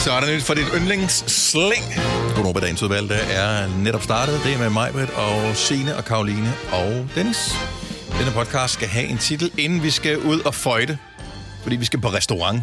Så er der nyt for dit yndlingssling. Godnova dagens udvalgte er netop startet. Det er med Majbrit og Signe og Karoline og Dennis. Denne podcast skal have en titel, inden vi skal ud og føjte. Fordi vi skal på restaurant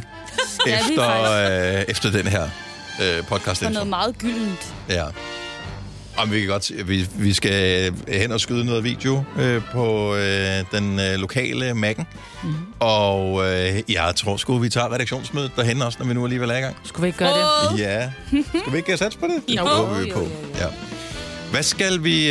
efter den her podcast. For noget meget gyldent. Ja. Og vi kan godt vi skal hen og skyde noget video på den lokale Mac'en. Mm-hmm. Og jeg tror sgu, vi tager redaktionsmødet derhen også, når vi nu alligevel er i gang. Skulle vi ikke gøre det? Ja. Skal vi ikke satse på det? Det håber vi på. Ja. Hvad skal vi...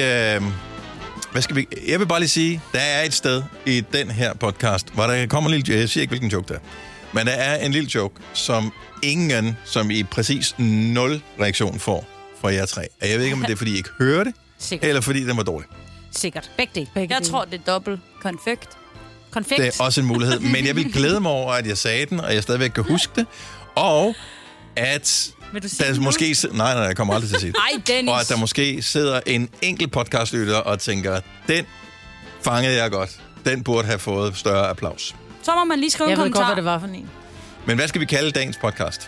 Jeg vil bare lige sige, der er et sted i den her podcast, hvor der kommer en lille... Jeg siger ikke, hvilken joke der er. Men der er en lille joke, som ingen, som i præcis 0 reaktion får fra jer 3. Og jeg ved ikke, om det er, fordi I ikke hører det, Sikkert. eller fordi den var dårlig. Sikkert. Begge dele. Jeg tror, det er dobbelt konfekt. Det er også en mulighed. Men jeg vil glæde mig over, at jeg sagde den, og jeg stadigvæk kan huske det. Og at der måske... Nej, jeg kommer aldrig til at sige det. Ej, Dennis. Og at der måske sidder en enkelt podcastlytter og tænker, den fangede jeg godt. Den burde have fået større applaus. Så må man lige skrive en kommentar. Jeg ved godt, hvad det var for en. Men hvad skal vi kalde dagens podcast?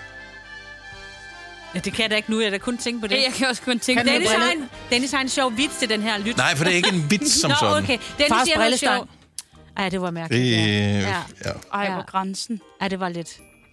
Ja, det kan jeg da ikke nu. Jeg da kun tænke på det. Jeg kan også kun tænke på det. Dennis har en sjov vits til den her lyt. Nej, for det er ikke en vits som sådan. okay. Dennis siger noget sjovt. Ej, det var mærkeligt. Ja. Ej, hvor grænsen. Ej, det var lidt...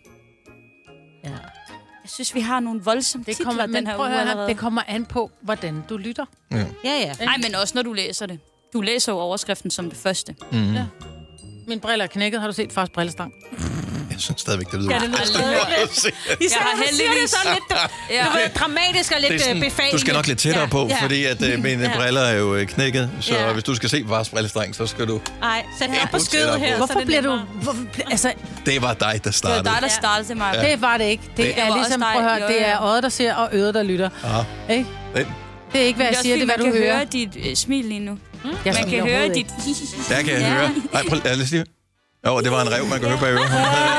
Ja. Jeg synes, vi har nogle voldsomme titler den her uge allerede. Det kommer an på, hvordan du lytter. Ja. Nej, men også når du læser det. Du læser jo overskriften som det første. Mm. Ja. Min briller er knækket. Har du set fars brillestang? Jeg synes stadigvæk, det lyder. Ja, det lyder lidt. Jeg har heldigvis sådan lidt dramatisk og lidt befalende. Du skal nok lidt tættere på, fordi at mine briller er jo knækket. Så hvis du skal se fars brillestreng, så skal du... Nej, sæt her på skødet her. Hvorfor bliver du... Altså, det var dig, der startede. Det var dig, der startede til mig. Ja. Det var det ikke. Det er ligesom, prøv at høre, det er øjet, der ser, og øret, der lytter. Ikke? Det er ikke, hvad jeg siger, det er, hvad du hører. Man kan høre dit smil lige nu. Man kan høre dit... Der kan jeg høre. Ej, prøv lad os lige... Jo, det var en rev, man kan høre på øret.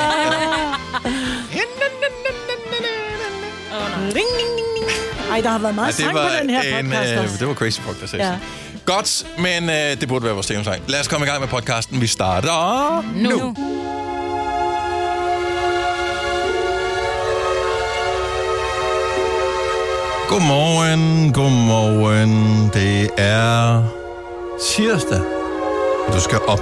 Ej, der har været meget sang på den her podcast. Det var Crazy Frog, der sagde Godt, men det burde være vores temesang. Lad os komme i gang med podcasten. Vi starter nu. Godmorgen. Det er tirsdag, og du skal op.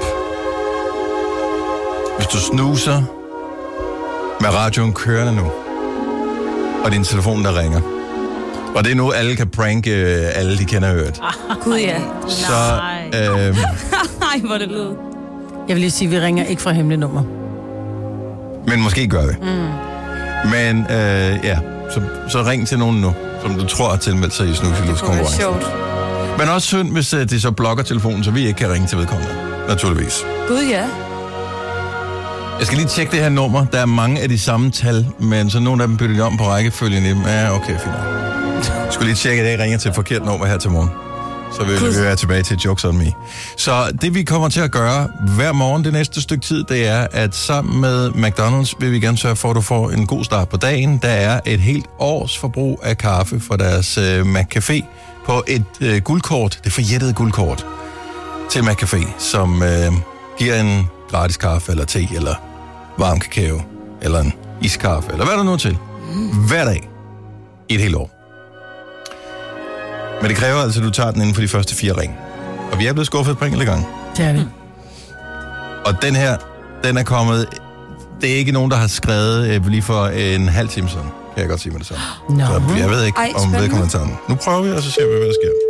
Hvis du snuser med radioen kørende nu, og din telefon, der ringer, og det er nu, alle kan pranke alle, de kender hørt. Gud, ja. Så, Ej, hvor det lød. Jeg vil lige sige, at vi ringer ikke fra hemmelige nummer. Men måske gør vi. Men så ring til nogen nu, som du tror har tilmeldt sig i Snusilus-konkurrencen. Det var sjovt. Men også synd, hvis de så blokker telefonen, så vi ikke kan ringe til vedkommende. Naturligvis. Gud, ja. Jeg skal lige tjekke det her nummer. Der er mange af de samme tal, men så nogle af dem bytter om på rækkefølgen i dem. Ja, okay, fint. Jeg skulle lige tjekke, at jeg ringer til et forkert nummer her til morgen. Så vil vi være tilbage til Jokes on Me. Så det, vi kommer til at gøre hver morgen det næste stykke tid, det er, at sammen med McDonald's vil vi gerne sørge for, at du får en god start på dagen. Der er et helt års forbrug af kaffe for deres McCafé på et guldkort, det forjættede guldkort til McCafé, som giver en gratis kaffe eller te eller varm kakao eller en iskaffe eller hvad der nu er til. Hver dag i et helt år. Men det kræver altså, at du tager den inden for de første 4 ring. Og vi er blevet skuffet på enkelte gang. Det er vi. Og den her, den er kommet... Det er ikke nogen, der har skrevet lige for en halv time siden. Kan jeg godt sige med det samme. No. Så jeg ved ikke, om vedkommende tager den. Nu prøver vi, og så ser vi, hvad der sker.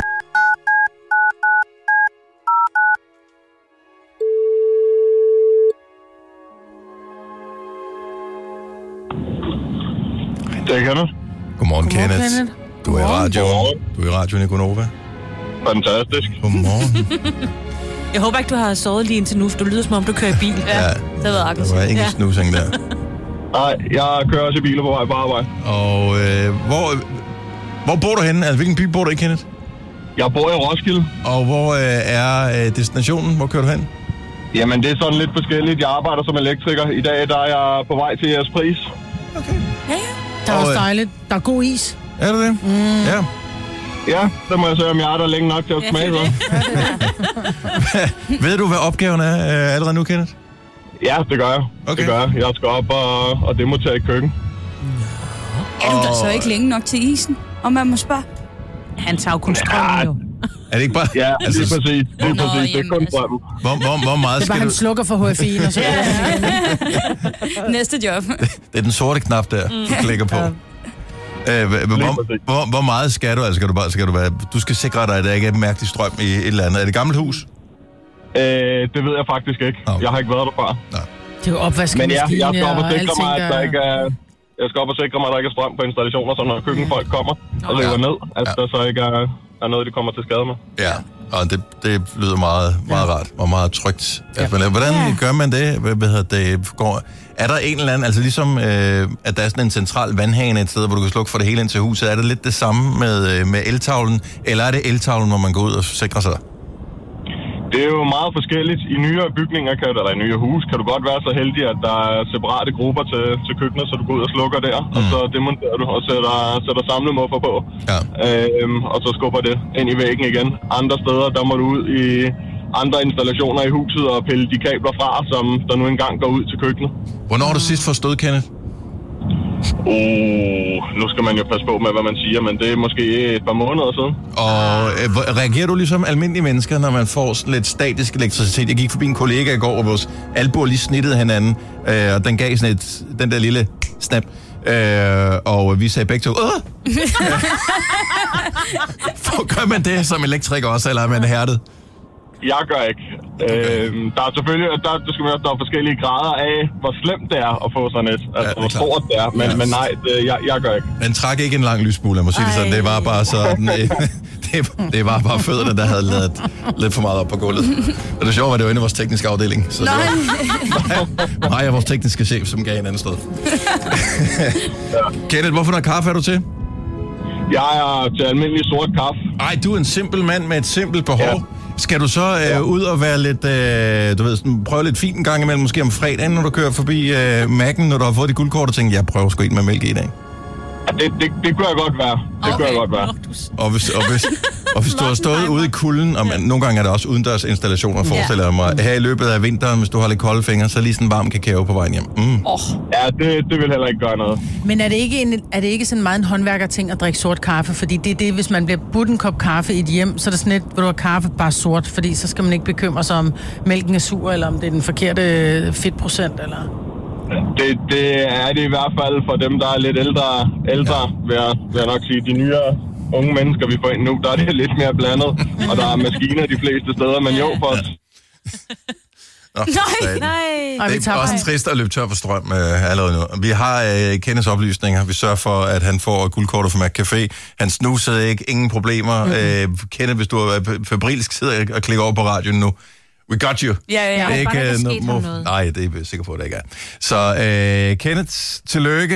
Det er Kenneth. Godmorgen, Kenneth. Du er i radioen. Du er i radioen i Godnova. Fantastisk. Godmorgen. Jeg håber ikke, du har sovet lige indtil nu, for du lyder som om, du kører i bil. Ja, det ved jeg der var ingen snusing der. Nej, jeg kører også i biler på vej på arbejde. Og hvor bor du henne? Altså, hvilken by bor du i, Kenneth? Jeg bor i Roskilde. Og hvor er destinationen? Hvor kører du hen? Jamen, det er sådan lidt forskelligt. Jeg arbejder som elektriker. I dag der er jeg på vej til jeres pris. Okay. Ja. Der er også dejligt. Der er god is. Er det det? Ja. Ja, så må jeg se, om jeg er der længe nok til at smage noget. Ved du, hvad opgaven er allerede nu, Kenneth? Ja, det gør jeg. Okay. Det gør jeg. Jeg skal op og demontere i køkken. Er du da så ikke længe nok til isen? Og man må spørge. Han tager jo kun strømmen jo. Er det ikke bare... Ja, altså, lige præcis. Det er kun strømmen. Hvor meget det er bare, han slukker for HFI'en, og så... Næste job. Det er den sorte knap der, du klikker på. Hvor meget skal du? Altså, du skal sikre dig, at der ikke er mærkelig strøm i et eller andet. Er det et gammelt hus? Det ved jeg faktisk ikke. Okay. Jeg har ikke været der før. Nej. Det er jo opvaskemaskine. Men jeg skal op og sikre mig, at der ikke er... Jeg skal op og sikre mig, at der ikke er strøm på installationer, så når køkkenfolk kommer og river ned, at der så ikke er noget, de kommer til skade med. Ja, og det lyder meget rart og meget trygt. Ja. Hvordan gør man det? Er der en eller anden, altså ligesom, at der er sådan en central vandhane et sted, hvor du kan slukke for det hele ind til huset, er det lidt det samme med eltavlen, eller er det eltavlen, hvor man går ud og sikrer sig? Det er jo meget forskelligt. I nyere bygninger, eller i nyere hus, kan du godt være så heldig, at der er separate grupper til køkkenet, så du går ud og slukker der, og så demonterer du og sætter samlemuffer på. Ja. Og så skubber det ind i væggen igen. Andre steder, der må du ud i andre installationer i huset og pille de kabler fra, som der nu engang går ud til køkkenet. Hvornår har du sidst forstået, Kenneth? Nu skal man jo passe på med, hvad man siger, men det er måske et par måneder siden. Og reagerer du ligesom almindelige mennesker, når man får sådan lidt statisk elektricitet? Jeg gik forbi en kollega i går, og vores albuer lige snittede hinanden, og den gav sådan den der lille snap. Og vi sagde begge to, gør man det som elektriker også, eller er man hærdet? Jeg gør ikke. Der er selvfølgelig der er forskellige grader af, hvor slemt det er at få sådan et. Altså, hvor stort det er. Men nej, jeg gør ikke. Den trak ikke en lang lysbule, jeg må sige det sådan. Det var bare sådan... det var bare fødderne, der havde lavet lidt for meget op på gulvet. Og det sjove var, det var inde i vores tekniske afdeling. Så det var mig og vores tekniske chef, som gav en anden sted. Kenneth, hvorfor noget kaffe er du til? Jeg er til almindelig sort kaffe. Ej, du er en simpel mand med et simpelt behov. Ja. Skal du så ud og være lidt, du ved, sådan, prøve lidt fint en gang imellem, måske om fredagen, når du kører forbi Mac'en, når du har fået dit guldkort, og tænker, jeg prøver sgu ind med mælk i dag? Ja, det kunne jeg godt være. Det kunne jeg godt være. Og hvis du har stået ude i kulden, og nogle gange er der også udendørs installationer, forestiller jeg mig, her i løbet af vinteren, hvis du har lidt kolde fingre, så lige sådan en varm kakao på vejen hjem. Ja, det vil heller ikke gøre noget. Men er det ikke sådan meget en håndværkerting at drikke sort kaffe? Fordi det er det, hvis man bliver budt en kop kaffe i et hjem, så er det sådan lidt, hvor du har kaffe bare sort, fordi så skal man ikke bekymre sig om mælken er sur, eller om det er den forkerte fedtprocent, eller... Det er det i hvert fald for dem, der er lidt ældre vil jeg nok sige. De nyere unge mennesker, vi får ind nu, der er det lidt mere blandet, og der er maskiner de fleste steder, men jo for... Nej. Det er også trist at løbe tør for strøm allerede nu. Vi har Kenneths oplysninger. Vi sørger for, at han får guldkortet fra McCafé. Han snusede ikke. Ingen problemer. Kenneth, hvis du er febrilsk, sidder og klikker over på radioen nu. We got you. Ja. Det er ikke noget. Nej, det er jeg sikker på, at det ikke er. Så Kenneth, tillykke.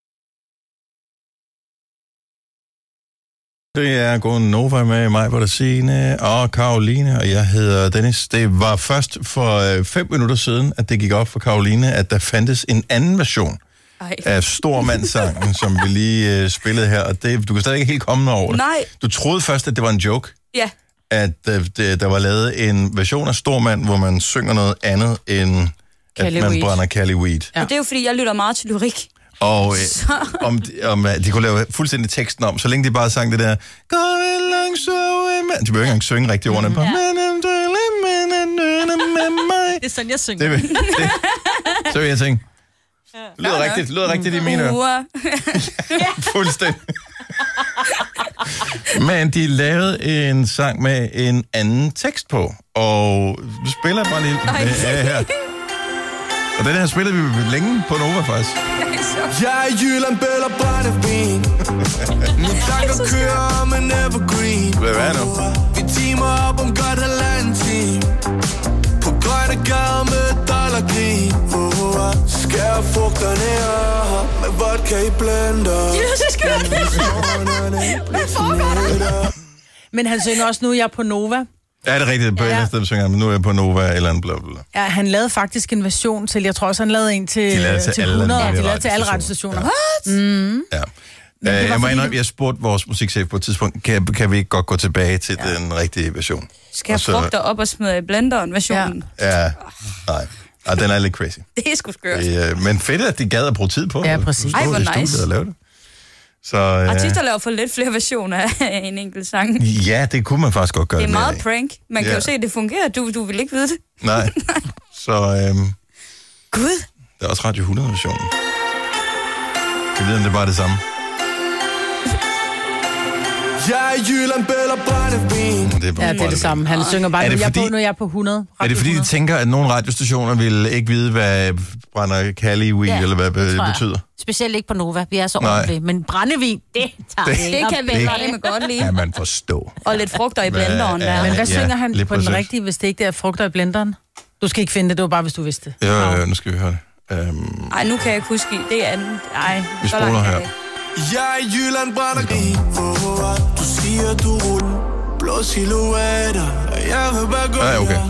Det er gået Nova med mig, Signe og Karoline, og jeg hedder Dennis. Det var først for 5 minutter siden, at det gik op for Karoline, at der fandtes en anden version af Stormandssangen, som vi lige spillede her, og du kan stadig ikke helt komme over det. Nej. Du troede først, at det var en joke. Ja. At der var lavet en version af Stormand, hvor man synger noget andet end at man brænder Cali Weed. Ja. Og det er jo fordi, jeg lytter meget til lyrik. Og om de kunne lave fuldstændig teksten om, så længe de bare sang det der gå langt så de behøver ikke engang synge rigtig ordene. Ja. Det er sådan, jeg synger. Så vil jeg tænke, det lyder rigtigt i mine ører. Fuldstændig. Men de lavede en sang med en anden tekst på, og vi spiller bare lige her. Og den her spillede vi længe på Nova, faktisk. Jeg er Jylland, bøl og brændevin. Mine tanker kører om en evergreen. Hvad er nu? Vi timer op om godt halvanden time. På grønne gader med dollargrin. Skær frugterne op med vodka i blender. Jesus, hvad foregår der? Men han synger også, nu er jeg på Nova. Ja, det er rigtigt. På et eller andet sted synger han, men nu er jeg på Nova eller andet blablabla. Ja, han lavede faktisk en version til, jeg tror også, han lavede en til 100, og de lavede til alle radiostationer. What? Ja. Jeg må indrømme, jeg spurgte vores musikchef på et tidspunkt, kan vi ikke godt gå tilbage til den rigtige version? Skal jeg frugter op og smide i blenderen versionen? Ja. Nej. Ja, den er lidt crazy. Det er sgu skørt. Men fedt, at de gad at bruge tid på. Ja, præcis. Ej, hvor nice. At lave det. Så, Artister laver for lidt flere versioner af en enkelt sang. Ja, det kunne man faktisk godt gøre. Det er meget af. prank. Man kan jo se, at det fungerer. Du vil ikke vide det. Nej. Så Gud. der er også Radio 100-versionen. Jeg ved, om det er bare det samme. Jeg er Jylland, Bell og Brændevin. Det er Ja, det er det samme. Han synger bare, nu er jeg på 100. Er det fordi, de tænker, at nogle radiostationer vil ikke vide, hvad brænder Cali-weed, eller hvad det betyder? Specielt ikke på Nova. Vi er så ordentlige. Men brændevin, det tager vi ikke. Det kan vi godt lide. Kan man forstå. Og lidt frugter i blenderen der. Men hvad synger han på præcis. den rigtige, hvis det ikke er frugter i blenderen? Du skal ikke finde det, det var bare, hvis du vidste det. Ja, nu skal vi høre det. Ej, nu kan jeg ikke huske. Det er andet. Ej, Vi spoler her. Jeg er Jylland, Brændevin. Du siger, du ruller blå silhuetter. Jeg vil bare gå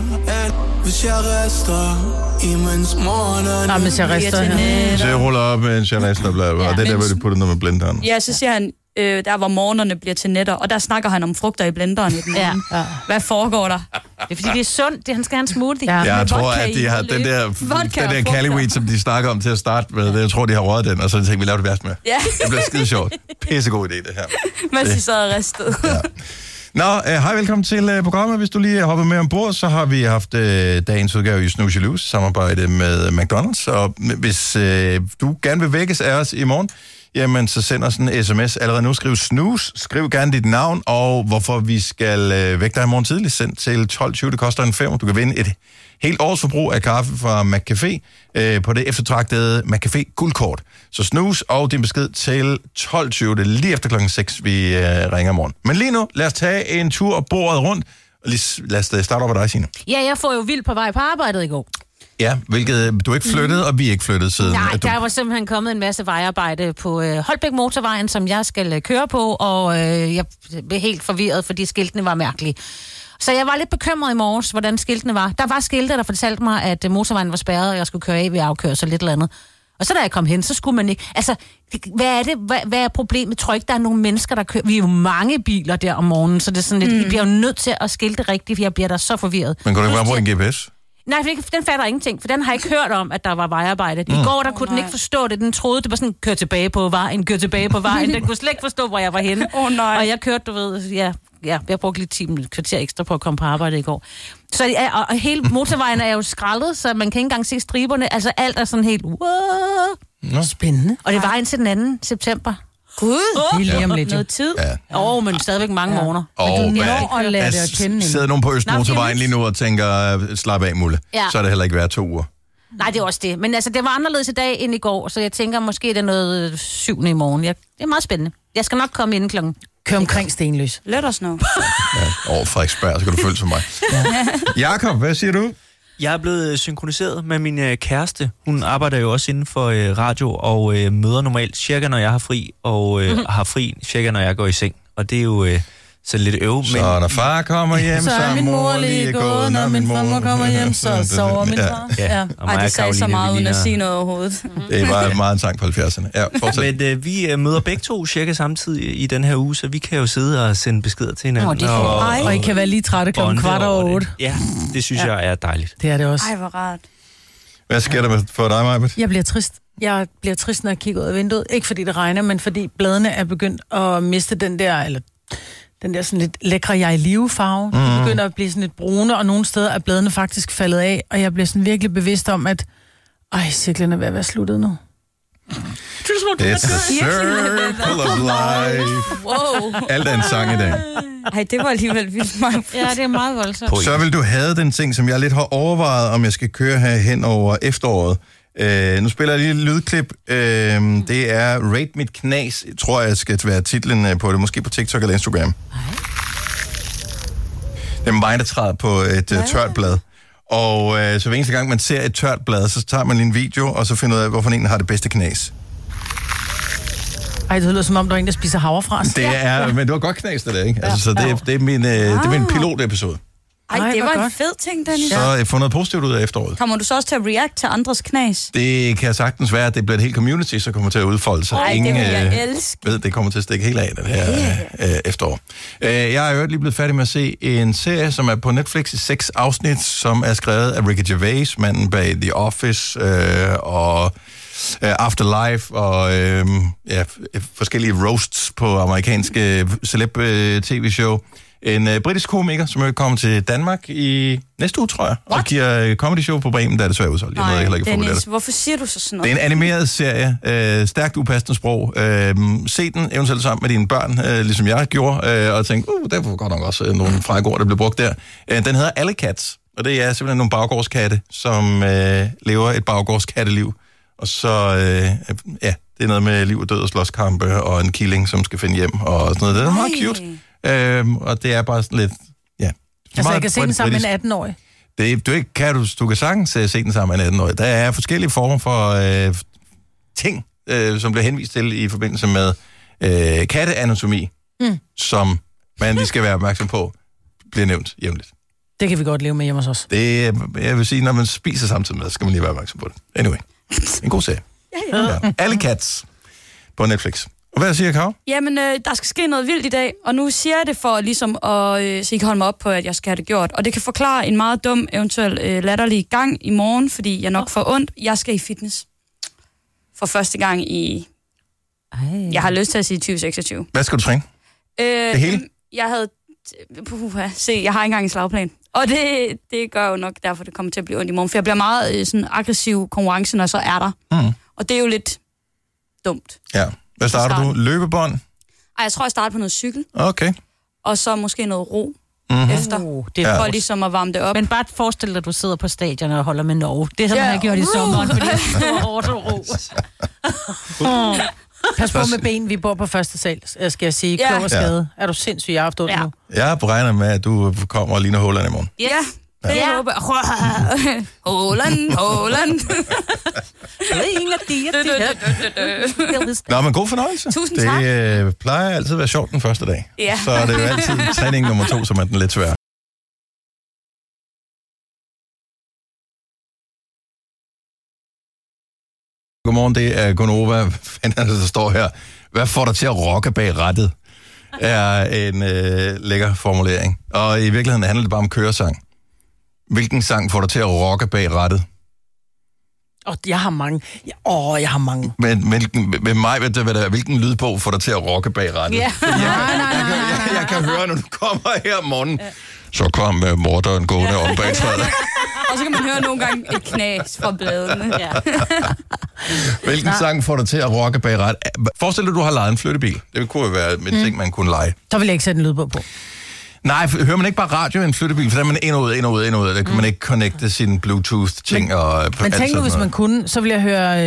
hvis jeg rester, imens morgenen. Nej, hvis jeg rester her. Så jeg ruller op, mens jeg rester, og det er der, hvor de putter noget med blenderen. Ja, så siger han, der hvor morgenerne bliver til netter, og der snakker han om frugter i blenderen i den morgen. Ja. Hvad foregår der? Det er fordi, det er sundt. Han skal have en smoothie. Ja. Jeg tror, at de har den der Cali-weed, som de snakker om til at starte med, jeg tror, de har røget den, og så tænkte vi, laver det værst med. Ja. Det bliver skide sjovt. Pissegod idé, det her. Mens de sad og ristede. Ja. Nå, hej, velkommen til programmet. Hvis du lige er hoppet med ombord, så har vi haft dagens udgave i Snooze Loose, samarbejde med McDonald's. Og hvis du gerne vil vækkes af os i morgen, jamen så send os en sms. Allerede nu skriv snooze, skriv gerne dit navn, og hvorfor vi skal vække dig i morgen tidligt. Send til 12.20, det koster en 5. Du kan vinde et helt års forbrug af kaffe fra McCafé på det eftertragtede McCafé guldkort. Så snooze og din besked til 12.20, det er lige efter klokken 6, vi ringer i morgen. Men lige nu, lad os tage en tur og bordet rundt. Lad os starte op med dig, Signe. Ja, jeg får jo vildt på vej på arbejdet i går. Ja, hvilket du er ikke flyttet, og vi er ikke flyttet siden. Nej, der var simpelthen kommet en masse vejarbejde på Holbæk Motorvejen, som jeg skal køre på, og jeg blev helt forvirret, fordi skiltene var mærkelige. Så jeg var lidt bekymret i morges, hvordan skiltene var. Der var skilte, der fortalte mig, at motorvejen var spærret, og jeg skulle køre af ved afkørsel lidt eller andet. Og så da jeg kom hen, så skulle man ikke... Altså, hvad er det? Hvad er problemet? Jeg tror ikke, der er nogen mennesker, der kører... Vi er jo mange biler der om morgenen, så det er sådan lidt... Vi bliver jo nødt til at skilte rigtigt, for jeg bliver da så forvirret. Men kunne du ikke bare bruge en GPS? Nej, den fatter ingenting, for den har ikke hørt om, at der var vejarbejde. I går, der kunne den ikke forstå det. Den troede, det var sådan, kør tilbage på vejen. Den kunne slet ikke forstå, hvor jeg var henne. Nej. Og jeg kørte, du ved, jeg brugte lige 10 kvarter ekstra på at komme på arbejde i går. Så og hele motorvejen er jo skrællet, så man kan ikke engang se striberne. Altså alt er sådan helt, Spændende. Og det var indtil den 2. september. Gud, Det er lige om lidt. noget tid. Ja. Men stadigvæk mange morgener. Men du når at lære det at kende. Sidder nogen på Østmotorvejen lige nu og tænker, slap af, Mulle. Ja. Så er det heller ikke været 2 uger. Nej, det er også det. Men altså, det var anderledes i dag end i går, så jeg tænker, måske det er noget 7. i morgen. Det er meget spændende. Jeg skal nok komme inden klokken. Kør omkring Stenløs. Let os know. Over Frederiksberg, så kan du følge som mig. Jakob, hvad siger du? Jeg er blevet synkroniseret med min kæreste. Hun arbejder jo også inden for radio og møder normalt cirka, når jeg har fri, og har fri cirka, når jeg går i seng. Og det er jo så lidt øv. Så når far kommer hjem, Så er min mor lige gået, når min mor kommer hjem, så sover min far. Ja. Og mig Ej, og det sagde så Karoline, meget vi uden at ligner- sige noget overhovedet. Det var meget en sang på 70'erne. Ja, fortsæt. Men vi møder begge to cirka samtidig i den her uge, så vi kan jo sidde og sende beskeder til hinanden. det er Og I kan være lige trætte klokken bonde over 7:15. det. Ja, det synes jeg er dejligt. Det er det også. Ej, hvor rart. Hvad sker der for dig, Majbert? Jeg bliver trist. Jeg bliver trist, når jeg kigger ud af vinduet. Ikke fordi det regner, men fordi bladene er begyndt at miste den der sådan lidt lækre jeg i live farve. De begynder at blive sådan lidt brune, og nogle steder er bladene faktisk faldet af, og jeg bliver sådan virkelig bevidst om, at cyklen er ved at være sluttet nu. It's a circle of life. Wow. Alt er en sang i dag. Ej, det var alligevel vildt meget. Ja, det er meget voldsomt. Så vil du have den ting, som jeg lidt har overvejet, om jeg skal køre her hen over efteråret. Nu spiller jeg lige et lydklip. Det er Rate Mit Knas, tror jeg skal være titlen på det. Måske på TikTok eller Instagram. Det er mig, der træder på et tørt blad. Og så hver eneste gang, man ser et tørt blad, så tager man lige en video, og så finder ud af, hvorfor en har det bedste knas. Ej, det lyder som om, der er en, der spiser havrefras. Det er, men det var godt knas, det der, ikke? Altså, så det er min pilotepisode. Ej, det hvor var en godt. fed ting, Dennis. Så jeg får noget positivt ud af efteråret. Kommer du så også til at react til andres knas? Det kan sagtens være, at det bliver et helt community, så kommer til at udfolde sig. Ej, det vil jeg elske. Ved, det kommer til at stikke helt af det her efterår. Jeg er jo lige blevet færdig med at se en serie, som er på Netflix i 6 afsnit, som er skrevet af Ricky Gervais, manden bag The Office, og Afterlife og forskellige roasts på amerikanske celeb-tv-show. En britisk komiker, som er kommet til Danmark i næste uge, tror jeg, og giver comedy-show på Bremen, der er desværre udsolgt. Jeg ved heller ikke, Dennis, hvorfor siger du så sådan noget? Det er en animeret serie, stærkt upassende sprog. Se den eventuelt sammen med dine børn, ligesom jeg gjorde, og tænkte, der var godt nok også nogle frække ord, der blev brugt der. Den hedder Alley Cats, og det er simpelthen nogle baggårdskatte, som lever et baggårdskatteliv. Og så, det er noget med liv og død og slåskampe, og en killing, som skal finde hjem, og sådan noget. Det er meget cute. Og det er bare sådan lidt, altså, jeg kan se den sammen med en 18-årig. Du kan sagtens se den sammen med en 18-årig. Der er forskellige former for ting, som bliver henvist til i forbindelse med katteanatomi, som man lige skal være opmærksom på, bliver nævnt jævnligt. Det kan vi godt leve med hjemme hos os. Det, jeg vil sige, når man spiser samtidig med, så skal man lige være opmærksom på det. Anyway, en god serie. Ja. Alley Cats på Netflix. Og hvad siger Karo? Jamen, der skal ske noget vildt i dag, og nu siger jeg det for ligesom at så I kan holde mig op på, at jeg skal have det gjort. Og det kan forklare en meget dum, eventuelt latterlig gang i morgen, fordi jeg nok får ondt. Jeg skal i fitness. For første gang i... Jeg har lyst til at sige 2026. Hvad skal du træne? Det hele? Jeg havde... jeg har ikke engang en slagplan. Og det gør jo nok, derfor det kommer til at blive ondt i morgen. For jeg bliver meget sådan aggressiv konkurrence, når så er der. Og det er jo lidt dumt. Ja. Hvad starter du? Løbebånd? Ej, jeg tror, jeg starter på noget cykel. Okay. Og så måske noget ro efter. Det er for ligesom at varme det op. Men bare forestil dig, at du sidder på stadion og holder med Norge. Det er sådan, man har gjort i sommeren, fordi det er hårdt og ro. Pas på med ben, vi bor på første sal, skal jeg sige. Klog og skade. Er du sindssygt, jeg har haft ondt nu? Jeg beregner med, at du kommer og ligner Håland i morgen. Ja. Det håber jeg. Håland. Nå, men god fornøjelse. Tusind tak. Det plejer altid at være sjovt den første dag. Ja. Så er det jo altid træning nummer 2, som er den lidt svær. Godmorgen, det er Gonova. Der står her. Hvad får dig til at rocke bag rattet? Er en lækker formulering. Og i virkeligheden handler det bare om køresang. Hvilken sang får dig til at rocke bag rattet? Jeg har mange. Jeg har mange. Men med mig, hvilken lydbog får dig til at rocke bag rattet? Ja. Jeg kan høre, når du kommer her om morgenen. Så kom morderen gående om bag træet. Og så kan man høre nogle gange et knas fra bladene. Ja. Hvilken sang får dig til at rocke bag rattet? Forestil dig, du har lejet en flyttebil. Det kunne jo være en ting, man kunne lege. Så vil jeg ikke sætte en lydbog på. Nej, hører man ikke bare radio i en flyttebil, for der er man ind og ud. Der kan man ikke connecte sine Bluetooth-ting. Men tænk nu, hvis man kunne, så vil jeg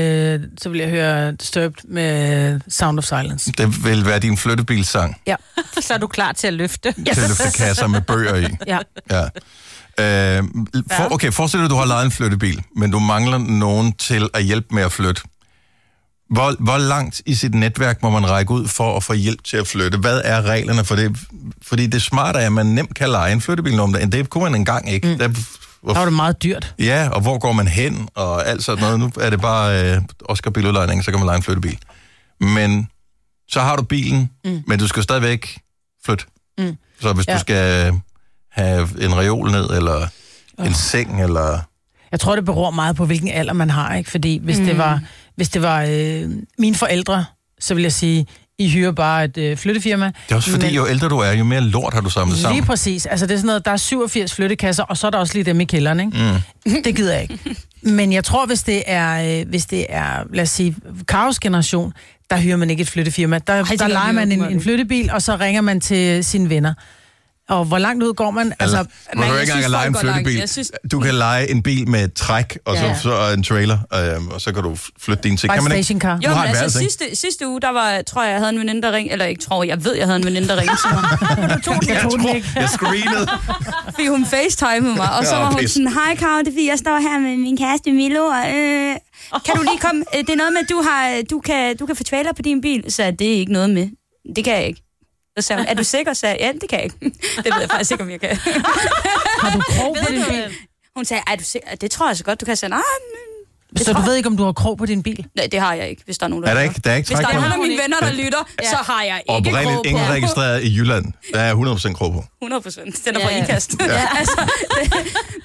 høre Disturbed med Sound of Silence. Det vil være din flyttebilsang. Ja. Så er du klar til at løfte. Til at løfte kasser med bøger i. Ja. Forestil dig, at du har lejet en flyttebil, men du mangler nogen til at hjælpe med at flytte. Hvor langt i sit netværk må man række ud for at få hjælp til at flytte? Hvad er reglerne for det? Fordi det smarte er, at man nemt kan leje en flyttebil om dagen. Det kunne man engang ikke. Der var det meget dyrt. Ja, og hvor går man hen? Og alt sådan noget. Nu er det bare Oscar Biludlejning, så kan man leje en flyttebil. Men så har du bilen, men du skal stadigvæk flytte. Så hvis du skal have en reol ned, eller en seng, eller... Jeg tror, det beror meget på, hvilken alder man har, ikke? Fordi hvis det var mine forældre, så vil jeg sige, I hyrer bare et flyttefirma. Det er også fordi, jo ældre du er, jo mere lort har du samlet sammen. Lige præcis. Altså det er sådan noget, der er 87 flyttekasser, og så er der også lige dem i kælderen, ikke? Det gider jeg ikke. Men jeg tror, hvis det er, lad os sige, Karos generation, der hyrer man ikke et flyttefirma. Der lejer man en flyttebil, og så ringer man til sine venner. Og hvor langt ud går man? Altså, man kan ikke engang lege en flyttebil. Du kan lege en bil med et træk, og så en trailer, og så kan du flytte dine ting. Kan man ikke? Jo, men altså sidste uge, der var, tror jeg havde en veninde, der ringede, eller ikke tror, jeg ved, jeg havde en veninde, der ringede til mig. Jeg screenede. Fordi hun facetimede mig, og så var hun sådan, hej Karo, det er fordi, jeg står her med min kæreste Milo, og kan du lige komme, det er noget med, at du kan få trailer på din bil. Så det er ikke noget med, det kan jeg ikke. Så sagde hun, er du sikker? Så sagde jeg, ja, det kan jeg ikke. Det ved jeg faktisk ikke, om jeg kan. Har du krog på din bil? Hun sagde, er du sikker? Det tror jeg så godt, du kan. Nej, så du ved ikke, om du har krog på din bil? Nej, det har jeg ikke, hvis der er nogen, der lytter. Hvis der er nogen af mine venner, der lytter, så har jeg ikke krog på. Oprindeligt ingen registreret i Jylland. Der er 100% krog på. 100%. Den er fra IKAST. Ja. Altså,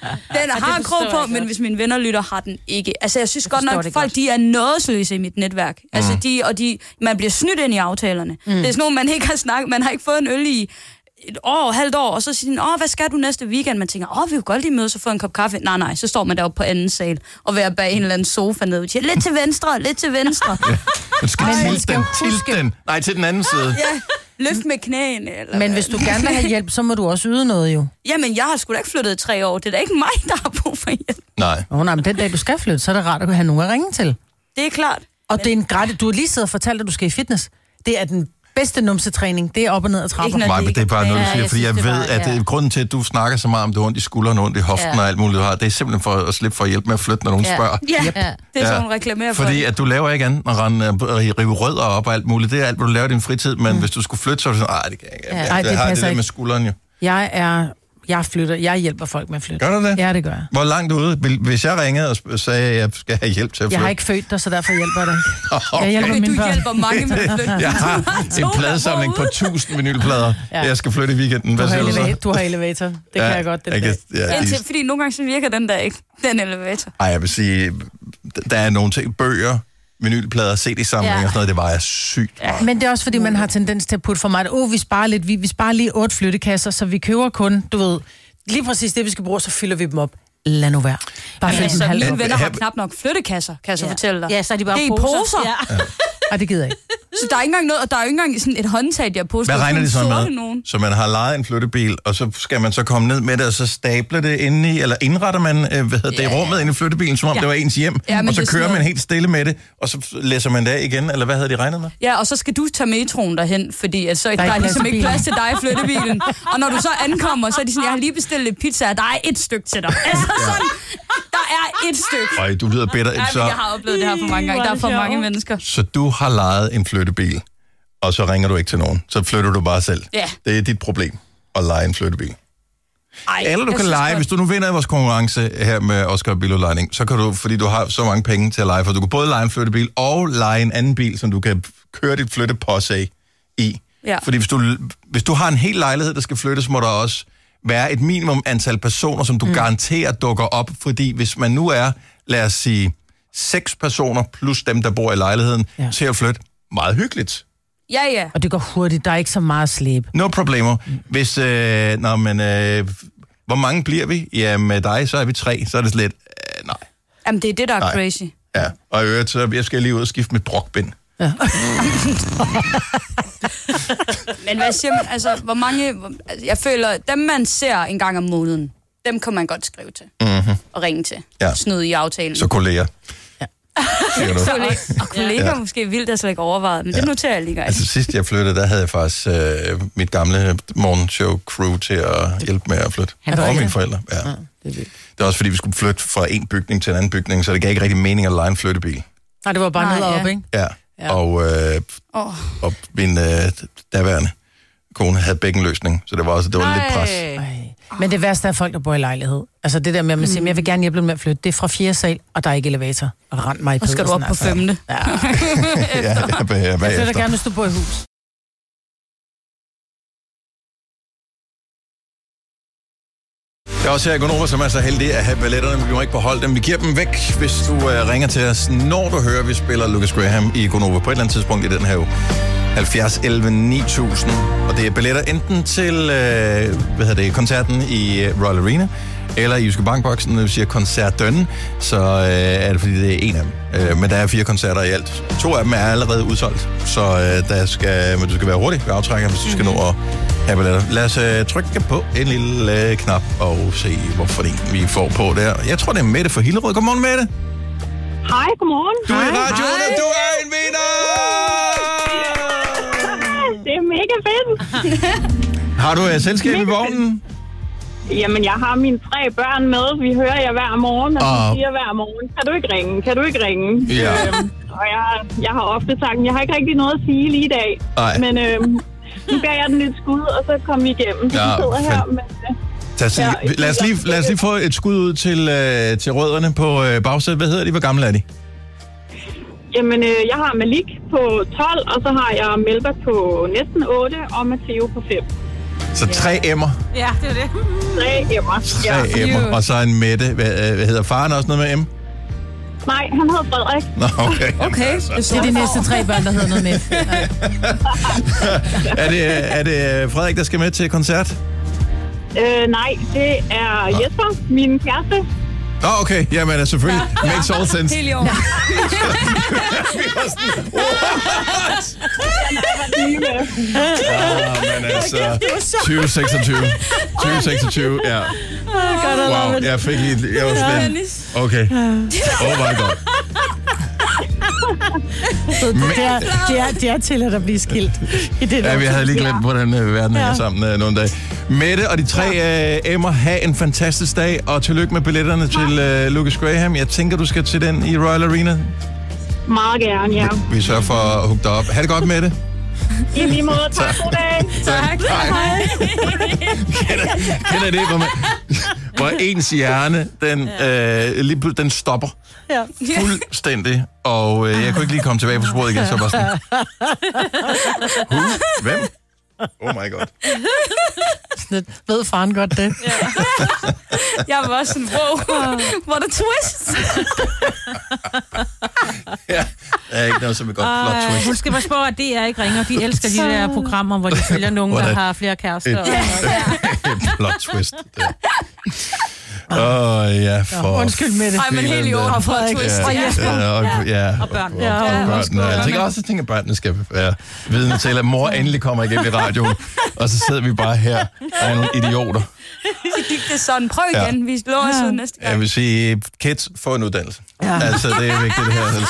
Den har krog på, men hvis mine venner lytter, har den ikke. Altså, jeg synes godt nok, folk de er nådesløse i mit netværk. Altså, man bliver snydt ind i aftalerne. Det er sådan noget, man ikke har snakket. Man har ikke fået en øl i halvt år, og så siger den, hvad skal du næste weekend? Man tænker, vi vil godt lige mødes og få en kop kaffe. Nej, så står man deroppe på anden sal og være bag en eller anden sofa nede. Lidt til venstre. Man skal tilte den. Nej, til den anden side. Ja, løft med knæene. Eller men hvis du gerne vil have hjælp, så må du også yde noget jo. Jamen, jeg har sgu da ikke flyttet 3 år. Det er da ikke mig, der har brug for hjælp. Nej. Nej, men den dag, du skal flytte, så er det rart at have nogen at ringe til. Det er klart. Og det er en gratis. Du har lige siddet og fortalt, at du skal i fitness. Det er den bedste numsetræning. Det er op og ned ad trapper. Nej, men det er bare noget, du siger, fordi jeg ved, at grunden til, at du snakker så meget om, du har ondt i skulderen, ondt i hoften og alt muligt, du har, det er simpelthen for at slippe for at hjælpe med at flytte, når nogen spørger. Ja, det er sådan, hun reklamerer for. Fordi at du laver ikke andet at rive rødder op og alt muligt. Det er alt, hvad du laver i din fritid, men hvis du skulle flytte, så er du sådan, det kan jeg ikke. Jeg har det der med skulderen jo. Jeg hjælper folk med at flytte. Gør du det? Ja, det gør jeg. Hvor langt ude? Hvis jeg ringede og sagde, at jeg skal have hjælp til at flytte? Jeg har ikke født dig, så derfor hjælper jeg dig ikke. Okay. Jeg hjælper mine børn. Du hjælper mange med at flytte. Jeg har en pladesamling på 1000 vinylplader. Jeg skal flytte i weekenden. Du har elevator. Det kan jeg godt. Fordi nogle gange så virker den der ikke, den elevator. Ej, jeg vil sige, der er nogle ting, bøger, vinylplader, CD-samlinger og sådan noget, det var sygt. Ja. Men det er også fordi, man har tendens til at putte for meget. Vi sparer lidt, vi sparer lige 8 flyttekasser, så vi køber kun, du ved, lige præcis det, vi skal bruge, så fylder vi dem op. Lad nu være. Bare altså, mine venner har knap nok flyttekasser, kan jeg så fortælle dig. Ja, så er de bare det er poser. Ja. Ej, det gider jeg ikke. Så der er ikke engang noget, og der er jo ikke engang sådan et håndtag, der poster. Hvad regner de så med? Så man har lejet en flyttebil, og så skal man så komme ned med det, og så stable det inde i, eller indretter man det i rummet inde i flyttebilen, som om det var ens hjem, og så kører man helt stille med det, og så læser man det af igen, eller hvad havde de regnet med? Ja, og så skal du tage metroen derhen, fordi at så der er ligesom ikke plads til dig i flyttebilen. Og når du så ankommer, så er de sådan, jeg har lige bestilt lidt pizza, og der er 1 stykke til dig. Altså sådan, der er 1 stykke. Øj, du lyder bitter. Jeg har oplevet det her for mange gange. Der er for mange mennesker. Så du har lejet en flyttebil, og så ringer du ikke til nogen. Så flytter du bare selv. Ja. Det er dit problem at leje en flyttebil. Ej, eller du kan lege, hvis du nu vinder i vores konkurrence her med Oscar Biludlejning, så kan du, fordi du har så mange penge til at lege, for du kan både lege en flyttebil og lege en anden bil, som du kan køre dit flyttepåsag i. Ja. Fordi hvis du har en hel lejlighed, der skal flyttes, må der også være et minimum antal personer, som du garanterer dukker op, fordi hvis man nu er, lad os sige, 6 personer plus dem, der bor i lejligheden, til at flytte, meget hyggeligt. Ja. Og det går hurtigt, der er ikke så meget slæb. No problemer. Hvis, hvor mange bliver vi? Ja, med dig, så er vi 3, så er det slet, nej. Jamen, det er det, der er crazy. Ja, og i øvrigt, så jeg skal lige ud og skifte mit brokbind. Ja. Men hvad siger man, altså, hvor mange, jeg føler, dem man ser en gang om måneden, dem kan man godt skrive til, og ringe til, snyde i aftalen. Så kolleger. Og kolleger måske vildt, der slet ikke overvejet, men det noterer jeg lige godt. Altså sidst jeg flyttede, der havde jeg faktisk mit gamle morgenshow-crew til at hjælpe med at flytte. Og mine forældre, det er også fordi, vi skulle flytte fra en bygning til en anden bygning, så det gav ikke rigtig mening at lege en flyttebil. Nej, det var bare ned op, ikke? Ja. Og min daværende kone havde bækkenløsning, så det var lidt pres. Men det værste er folk, der bor i lejlighed. Altså det der med, at man siger, jeg vil gerne hjælpe dem med at flytte. Det er fra 4. sal, og der er ikke elevator. Og rend mig i Pedersen. Og skal du op på 5. Ja. Jeg flytter gerne, hvis du bor i hus. Jeg er også her i Gonova, som er så heldig at have balletterne, men vi må ikke beholde dem. Vi giver dem væk, hvis du ringer til os, når du hører, vi spiller Lucas Graham i Gonova på et eller andet tidspunkt i den her uge. 70 11 9000, og det er billetter enten til koncerten i Royal Arena, eller i Jyske Bankboksen, når vi siger koncerten, så er det fordi, det er en af dem. Men der er 4 koncerter i alt. 2 af dem er allerede udsolgt, så du skal være hurtig ved aftrækker, hvis du skal nå at have billetter. Lad os trykke på en lille knap og se, hvorfor det vi får på der. Jeg tror, det er Mette fra Hillerød. Godmorgen, Mette. Hej, godmorgen. Du er i radioen, og du er en vinder! Det er mega fedt. Har du selskab i vognen? Jamen, jeg har mine 3 børn med. Vi hører jer hver morgen, og de siger hver morgen, kan du ikke ringe? Ja. Og jeg har ofte sagt, jeg har ikke rigtig noget at sige lige i dag. Ej. Men nu gav jeg den lidt skud, og så kom vi igennem. Så vi sidder her med... Lad os lige få et skud ud til rødderne på bagsædet. Hvad hedder de? Hvor gamle er de? Jamen, jeg har Malik på 12, og så har jeg Melba på næsten 8, og Matteo på 5. Så 3 M'er. Ja, det er det. 3 M'er. 3 M'er. Og så en Mette. Hvad hedder faren også noget med M? Nej, han hedder Frederik. Nå, okay. Okay. Det er de næste 3 børn, der hedder noget med. Er det Frederik, der skal med til koncert? Nej, det er Jesper, min kæreste. Okay. Jamen, selvfølgelig. Makes all sense. Helt i år. Men altså, 2026. 2026, ja. Wow, jeg fik lige... Jeg var slet... Okay. Oh my god. Det er til at blive skilt. I det Ja, vi havde lige glemt, hvordan verden er sammen nogle dage. Mette og de 3 M'er, have en fantastisk dag, og tillykke med billetterne til Lucas Graham. Jeg tænker, du skal til den i Royal Arena. Meget gerne, ja. Vi sørger for at hugge dig op. Ha' det godt med det. I lige måde. Tak. God dag. Tak. Hej. Kender det, hvor ens hjerne, den stopper. Ja. Fuldstændig. Og jeg kunne ikke lige komme tilbage på sporet igen, så var sådan... Hvem? Oh my god. Ved faren godt det? Ja. Jeg var også sådan, wow, hvor der twist. Ja, der er ikke noget som et godt plot twist. Hun skal bare spørge, at DR ikke ringer. De elsker de der programmer, hvor de følger nogen, der har flere kærester. Et plot twist. Ja, for... Undskyld med det. Ej, men helt i år har fået twist. Og Jesper. Og børnene. Jeg tænker, at børnene skal være vidne til, at mor endelig kommer igennem i radioen, og så sidder vi bare her. Der er nogle idioter. Så gik det sådan. Prøv igen. Vi slår os ud næste gang. Jeg vil sige, kids, få en uddannelse. Altså, det er vigtigt, det her.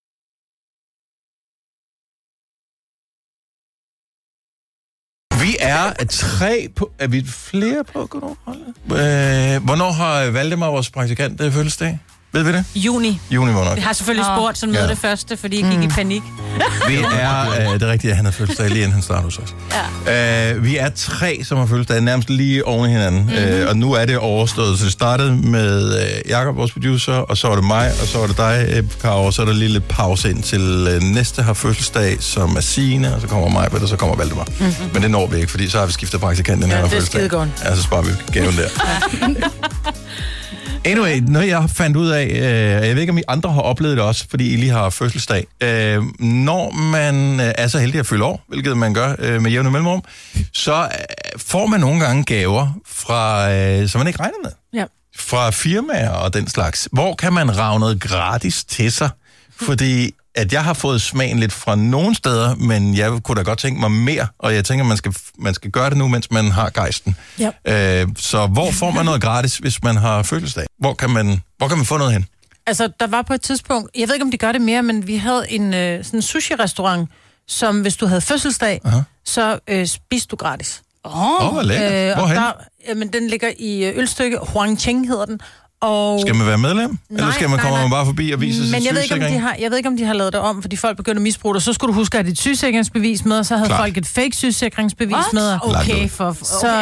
Vi er 3 på... Er vi flere på? Hvornår har Valdemar, vores praktikant, fødselsdag? Ved vi det? Juni. Juni måned. Vi har selvfølgelig spurgt som noget af det første, fordi jeg gik i panik. Vi er... det er rigtigt, at han har fødselsdag lige inden han starter hos os. Ja. Vi er 3, som har fødselsdag nærmest lige oven i hinanden. Og nu er det overstået. Så det startede med Jakob, vores producer, og så var det mig, og så var det dig, Karo, og så er der lige lidt pause ind til næste har fødselsdag, som er Signe, og så kommer mig, og så kommer Valdemar. Men det når vi ikke, fordi så har vi skiftet praktikant, den her fødselsdag. Ja, så sparer vi gaven der. Anyway, noget jeg fandt ud af, jeg ved ikke, om I andre har oplevet det også, fordi I lige har fødselsdag. Når man er så heldig at fylde år, hvilket man gør med jævne mellemrum, så får man nogle gange gaver, som man ikke regner med. Ja. Fra firmaer og den slags. Hvor kan man rage noget gratis til sig? Fordi at jeg har fået smagen lidt fra nogle steder, men jeg kunne da godt tænke mig mere, og jeg tænker, man skal gøre det nu, mens man har gejsten. Ja. Så hvor får man noget gratis, hvis man har fødselsdag? Hvor kan man få noget hen? Altså, der var på et tidspunkt, jeg ved ikke, om de gør det mere, men vi havde en sådan en sushi-restaurant, som hvis du havde fødselsdag, så spiste du gratis. Hvor lækkert. Hvorhen? Men den ligger i Ølstykke, Huangcheng hedder den. Og... Skal man være medlem? Eller skal man komme bare forbi og vise sit sygesikring? Jeg ved ikke, om de har lavet det om, fordi folk begynder at misbruge det. Så skulle du huske at have dit sygesikringsbevis med, og så havde folk et fake sygesikringsbevis med. Okay, for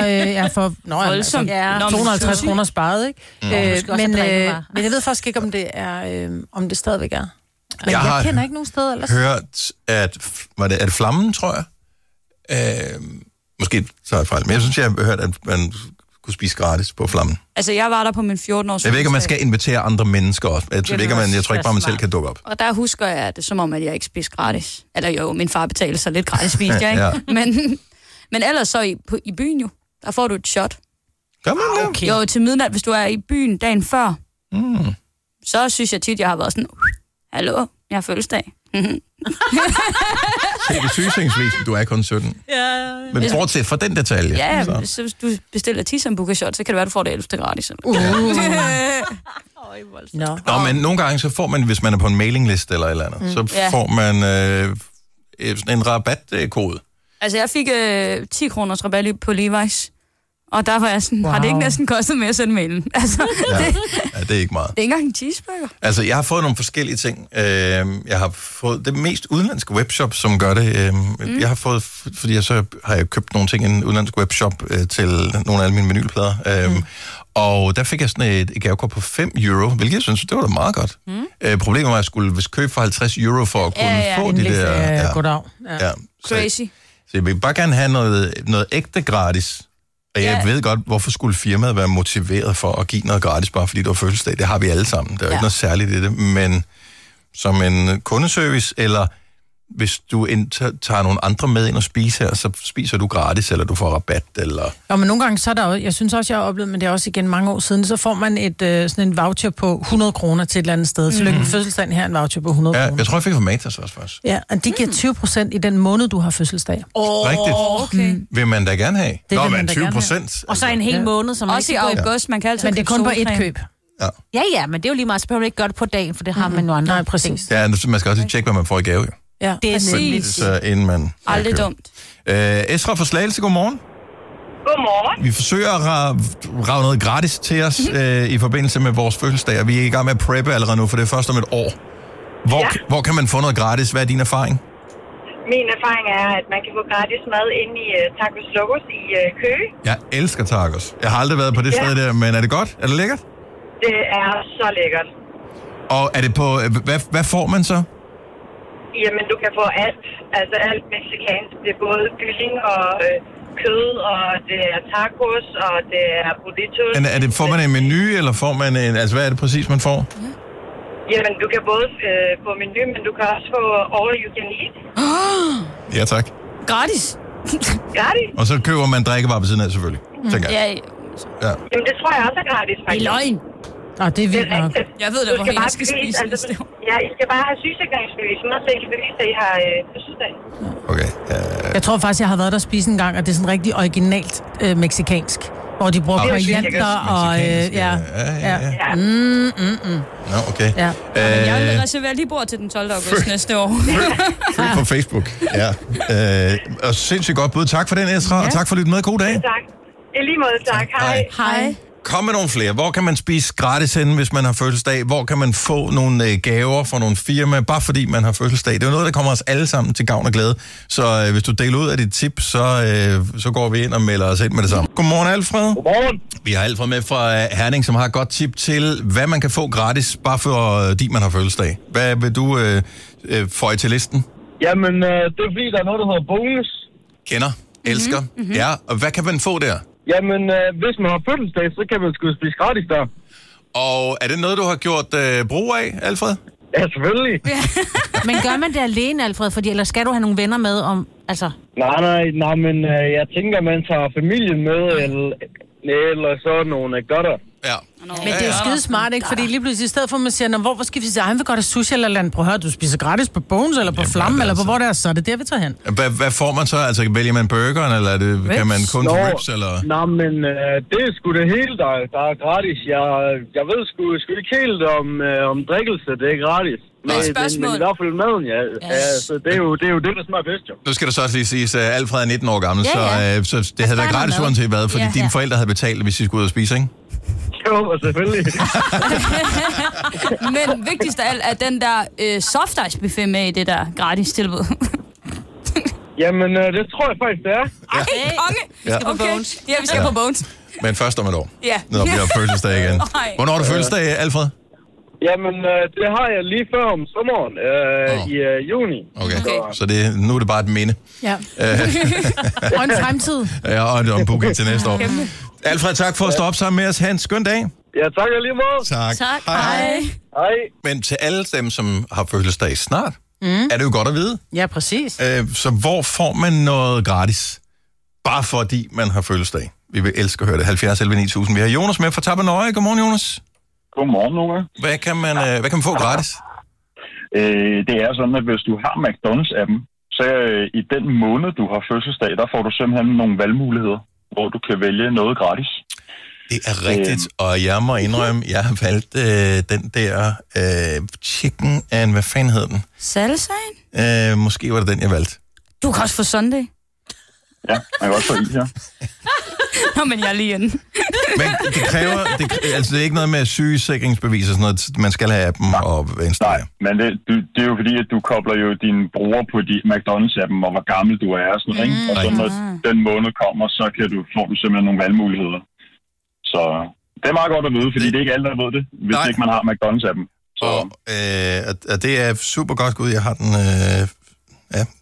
250 kroner sparet, ikke? Men jeg ved faktisk ikke, om det stadigvæk er. Men jeg kender ikke nogen steder ellers. Hørt, at er det Flammen, tror jeg? Måske så er det fejl, men jeg synes, jeg har hørt, at man kunne spise gratis på Flammen. Altså, jeg var der på min 14-års. Jeg ved ikke, om man skal invitere andre mennesker også. Jeg tror ikke bare, man selv kan dukke op. Og der husker jeg, at det er som om, at jeg ikke spiser gratis. Eller jo, min far betaler så lidt gratis, spiste jeg, ikke? Ja. Men ellers så i byen jo, der får du et shot. Gør man det? Okay. Jo, til midnat, hvis du er i byen dagen før. Så synes jeg tit, jeg har været sådan, hallo, jeg har fødselsdag. Se det sygesikringsbevis, du er kun 17. Ja. Men bortset fra den detalje. Ja, så hvis du bestiller 10 sambuca shot, så kan det være, du får det 11. gratis. Nå, men nogle gange så får man, hvis man er på en mailingliste eller et eller andet, så får man en rabatkode. Altså, jeg fik 10 kroners rabat på Levi's. Og der var jeg sådan, har det ikke næsten kostet med at sende mailen? Altså, det er ikke meget. Det er ikke engang en cheeseburger. Altså, jeg har fået nogle forskellige ting. Jeg har fået det mest udenlandske webshop, som gør det. Jeg har fået, fordi så har jeg købt nogle ting i en udenlandsk webshop til nogle af mine vinylplader. Og der fik jeg sådan et gavekort på 5 euro, hvilket jeg synes, det var da meget godt. Problemet var, at jeg skulle købe for 50 euro for at kunne få de der... Goddag. Crazy. Så jeg vil bare gerne have noget ægte gratis. Og jeg ved godt, hvorfor skulle firmaet være motiveret for at give noget gratis, bare fordi du har fødselsdag. Det har vi alle sammen. Der er jo ikke noget særligt i det. Men som en kundeservice, eller hvis du tager nogle andre med ind og spiser her, så spiser du gratis, eller du får rabat, eller... Ja, men nogle gange så er der jo, jeg synes også, jeg har oplevet, men det er også igen mange år siden, så får man sådan en voucher på 100 kroner til et eller andet sted. Så lykke med fødselsdagen her, en voucher på 100 kroner. Jeg tror, jeg fik for Matas også faktisk. Ja, og de giver 20% i den måned, du har fødselsdag. Rigtigt. Okay. Vil man da gerne have? Det vil men man da gerne 20%. Og så en hel måned, som også i august, man kan altid men det er kun på ét køb. Ja, men det er jo lige meget, så behøver man ikke gøre det på dagen, for det har man jo andre. Nej, præcis. Ja, man skal også tjekke, hvad man får i gave, jo. Ja, det er præcis. Så inden man... Aldrig dumt. Esra fra Slagelse, godmorgen. Godmorgen. Vi forsøger at rage noget gratis til os i forbindelse med vores fødselsdag, og vi er i gang med at preppe allerede nu, for det er først om et år. Hvor kan man få noget gratis? Hvad er din erfaring? Min erfaring er, at man kan få gratis mad inde i Tacos Locos i Køge. Jeg elsker tacos. Jeg har aldrig været på det sted der, men er det godt? Er det lækkert? Det er så lækkert. Og er det på... Hvad får man så? Jamen, du kan få alt. Altså alt mexicansk. Det er både kylling og kød, og det er tacos, og det er burritos. Men får man en menu, eller får man en... Altså, hvad er det præcis, man får? Jamen, du kan både få menu, men du kan også få all you can eat. Ja, tak. Gratis. Gratis? Og så køber man drikkevarer ved siden af, selvfølgelig. Tænker jeg. Ja, Jamen, det tror jeg også er gratis, faktisk. det er løgn. Det er vildt nok. Jeg ved da, hvor jeg skal spise. Ja, I skal bare have sygesikringsbevis, så I kan bevise, at I har fødselsdag. Okay. Jeg tror faktisk, jeg har været der og spise en gang, og det er sådan rigtig originalt mexikansk. Hvor de bruger koriander og... Ja. Nå, okay. Ja. Jeg vil reservere lige bord til den 12. august næste år. Følg på Facebook. Ja. Og sindssygt godt bud. Tak for den, Esra, og tak for at lytte med. God dag. Tak. I lige måde, tak. Hej. Kom med nogle flere. Hvor kan man spise gratis henne, hvis man har fødselsdag? Hvor kan man få nogle gaver fra nogle firmaer, bare fordi man har fødselsdag? Det er jo noget, der kommer os alle sammen til gavn og glæde. Så hvis du deler ud af dit tip, så går vi ind og melder os ind med det samme. Godmorgen, Alfred. Godmorgen. Vi har Alfred med fra Herning, som har et godt tip til, hvad man kan få gratis, bare fordi man har fødselsdag. Hvad vil du få til listen? Jamen, det er fordi, der er noget, der hedder bonus. Kender, elsker. Ja, og hvad kan man få der? Jamen, hvis man har fødselsdag, så kan man sgu spise gratis der. Og er det noget, du har gjort brug af, Alfred? Ja, selvfølgelig. Men gør man det alene, Alfred? Fordi ellers skal du have nogle venner med om... Altså... Nej, men jeg tænker, man tager familien med, eller så nogle godter. Ja. Men det er jo skide smart, ikke? Fordi lige pludselig i stedet for, at man siger, hvor skal vi sige, han vil godt have sushi eller land. Prøv at høre, du spiser gratis på Bones, eller på Flamme, eller på hvor det er, så er det der, vi tager hen. Hvad får man så? Altså, vælger man burgeren, eller kan man kun få ribs, eller? Nej, men det er sgu det hele, der er gratis. Jeg ved sgu ikke helt om drikkelse, det er gratis. Men i hvert fald maden, ja. Så det er jo det, der smager bedst, jo. Nu skal der så også lige siges, at Alfred er 19 år gammel, så det havde været gratis uanset hvad, fordi dine forældre havde betalt, hvis I skulle ud og spise, ikke? Jo, selvfølgelig. Men vigtigst af alt er den der soft ice buffet med i det der gratis tilbud. Jamen, det tror jeg faktisk, det er. Ej, konge! Vi skal på Bones. Ja, vi skal på Bones. Men først om et år. Ja. Når vi har fødselsdag igen. Hvornår er du fødselsdag, Alfred? Jamen, det har jeg lige før om sommeren, i juni. Okay. Så nu er det bare et minde. Ja. Og en fremtid. Ja, og en booking til næste år. Alfred, tak for at stå op sammen med os. Ha' en skøn dag. Ja, tak lige måde. Tak. Hej. Men til alle dem, som har fødselsdag snart, er det jo godt at vide. Ja, præcis. Så hvor får man noget gratis? Bare fordi man har fødselsdag. Vi vil elske at høre det. 70 11 9000. Vi har Jonas med fra Tappernøje. Godmorgen, Jonas. Godmorgen, Nora. Hvad kan man få gratis? Det er sådan, at hvis du har McDonald's-appen, så i den måned, du har fødselsdag, der får du simpelthen nogle valgmuligheder, hvor du kan vælge noget gratis. Det er rigtigt, og jeg må indrømme, jeg har valgt den der chicken and hvad fanden hed den? Salsaen? Måske var det den, jeg valgte. Du kan også få Sunday. Ja, man kan også få is, ja. Nå, men jeg er lige inde. Men det kræver, altså det er ikke noget med sygesikringsbevis og sådan noget, man skal have appen og installere. Nej, men det er jo fordi, at du kobler jo dine brugere på McDonald's-appen, og hvor gammel du er og sådan noget, ikke? Og så når den måned kommer, så får du simpelthen nogle valgmuligheder. Så det er meget godt at vide, fordi det er ikke alle, der ved det, hvis ikke man har McDonald's-appen. Så. Og det er super godt gud, jeg har den...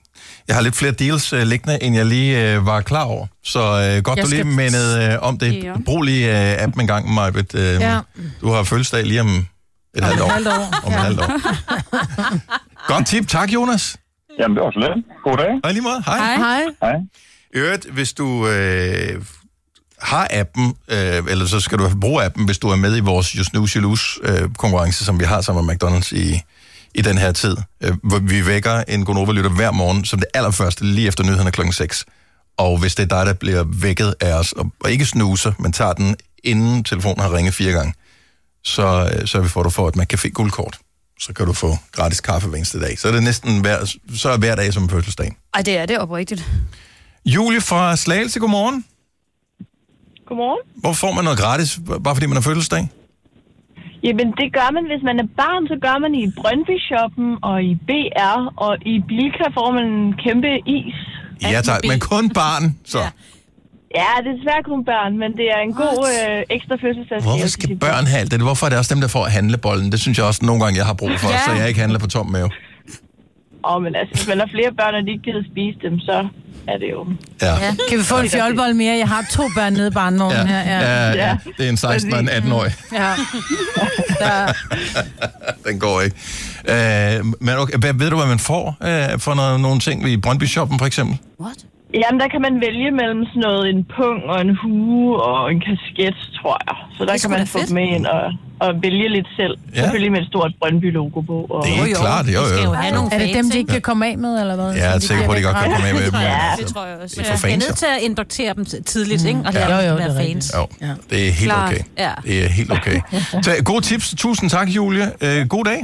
Jeg har lidt flere deals liggende, end jeg lige var klar over. Så godt, du lige mindede om det. Ja. Brug lige appen en gang, Majbet. Du har fødselsdag lige om et halvt år. Om et halvt år. Godt tip. Tak, Jonas. Jamen, det var så lidt. God dag. Og lige måde. Hej. Hej. Øvrigt, hvis du har appen, eller så skal du bruge appen, hvis du er med i vores You Snooze, You Lose konkurrence, som vi har sammen med McDonald's i den her tid. Hvor vi vækker en Gonova-lytter hver morgen, som det allerførste, lige efter nyhederne klokken 6. Og hvis det er dig, der bliver vækket af os, og ikke snuser, men tager den, inden telefonen har ringet 4 gange, så vi får du for et McCafé guldkort. Så kan du få gratis kaffe hver eneste dag. Så er det næsten hver dag som fødselsdag. Ej, det er det oprigtigt. Julie fra Slagelse, godmorgen. Godmorgen. Hvor får man noget gratis, bare fordi man har fødselsdag? Jamen, det gør man, hvis man er barn, så gør man i Brøndby-shoppen og i BR, og i Bilka får man en kæmpe is. Ja, tak, men kun barn, så. Ja, det er svært kun børn, men det er en god ekstra fødselsdagsgave. Hvorfor skal børn have alt det? Hvorfor er det også dem, der får handlebollen? Det synes jeg også nogle gange, jeg har brug for, så jeg ikke handler på tom mave. Men altså, hvis man har flere børn, og de ikke gider spise dem, så er det jo... Ja. Kan vi få en fjolbold mere? Jeg har 2 børn nede i barnevognen her. Ja. Det er en 16- og en 18-årig. Ja. Den går ikke. Men okay, ved du, hvad man får for nogle ting i Brøndby-shoppen, for eksempel? What? Jamen, der kan man vælge mellem sådan noget, en pung og en hue og en kasket, tror jeg. Så der kan man få dem med ind og vælge lidt selv. Ja. Selvfølgelig med et stort Brøndby-logo på. Og... Det er klart, jo. Er det dem, de ikke kan komme af med, eller hvad? Ja, jeg er sikker på, at de godt kan komme af med dem. Ja, det tror jeg også. Vi er nødt til at inducere dem tidligt, ikke? Og lade dem være fans. Jo, det er helt okay. Ja. Det er helt okay. Så gode tips. Tusind tak, Julie. God dag.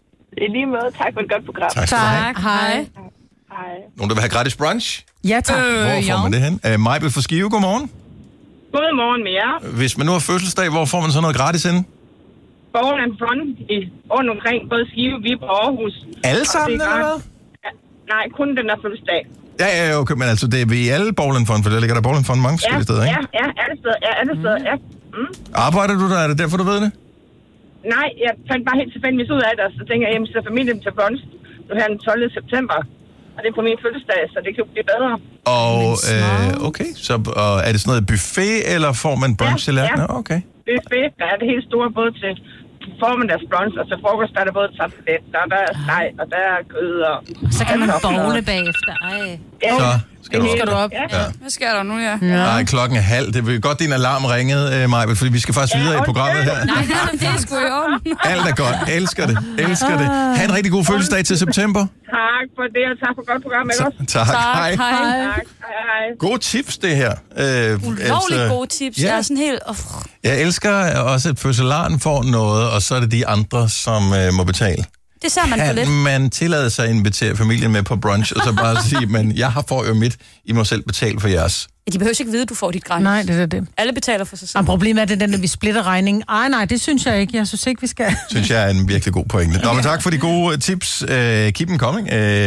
I lige måde. Tak for et godt program. Tak skal du have. Hej. Hej. Nogen, der vil have gratis brunch? Ja, tak. Hvor får man det hen? Majbel fra Skive, godmorgen. Godmorgen med jer. Hvis man nu har fødselsdag, hvor får man så noget gratis hen? Borgen and Front rundt omkring både Skive, Viborg og Aarhus. Alle sammen, eller hvad? Nej, kun den der fødselsdag. Ja, okay, men altså, det er ved alle Bowling Fund, for der ligger der Bowling Fund mange forskellige steder, ikke? Ja, alle steder, ja. Arbejder du der? Er det derfor, du ved det? Nej, jeg fandt bare helt tilfældigvis ud af det, og så tænker jeg, at jeg familien til brunch nu her den 12. september. Og det er på min fødselsdag, så det kan blive bedre. Og, okay, så er det sådan noget buffet, eller får man brunch til Ja, okay. Buffet, der er det helt store, både til formiddags brunch, og til frokost, der er der både tartelet, der er steg, og der er kød, og... Så kan man bowle bagefter. Ej. Ja, Så skal du op. Ja. Hvad sker der nu, Nej, klokken er 12:30. Det er godt, din alarm ringede, Majbel, fordi vi skal faktisk videre i programmet her. Nej, det er sgu i orden. Alt er godt. Elsker det. Ha' en rigtig god fødselsdag til september. Tak for det, og tak for godt program, ikke også? Tak. Hej. Tak. Hej. Gode tips, det her. Ulovligt gode tips. Ja. Jeg er sådan helt... Jeg elsker også, at fødselaren får noget, og så er det de andre, som må betale. Det ser man for lidt. Kan man tillade sig at invitere familien med på brunch, og så bare sige, men jeg får jo mit, I må selv betale for jeres. De behøver ikke vide, at du får dit gratis. Nej, det er det. Alle betaler for sig selv. Og problemet er det den, at vi splitter regningen. Nej, det synes jeg ikke. Jeg synes ikke, vi skal. Synes jeg er en virkelig god pointe. Nå, men tak for de gode tips. Keep them coming.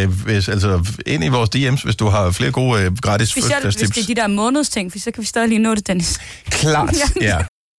Ind i vores DM's, hvis du har flere gode gratis fødselsdagstips. Specielt hvis det er de der månedsting, for så kan vi stadig lige nå det, Dennis. Klart, ja.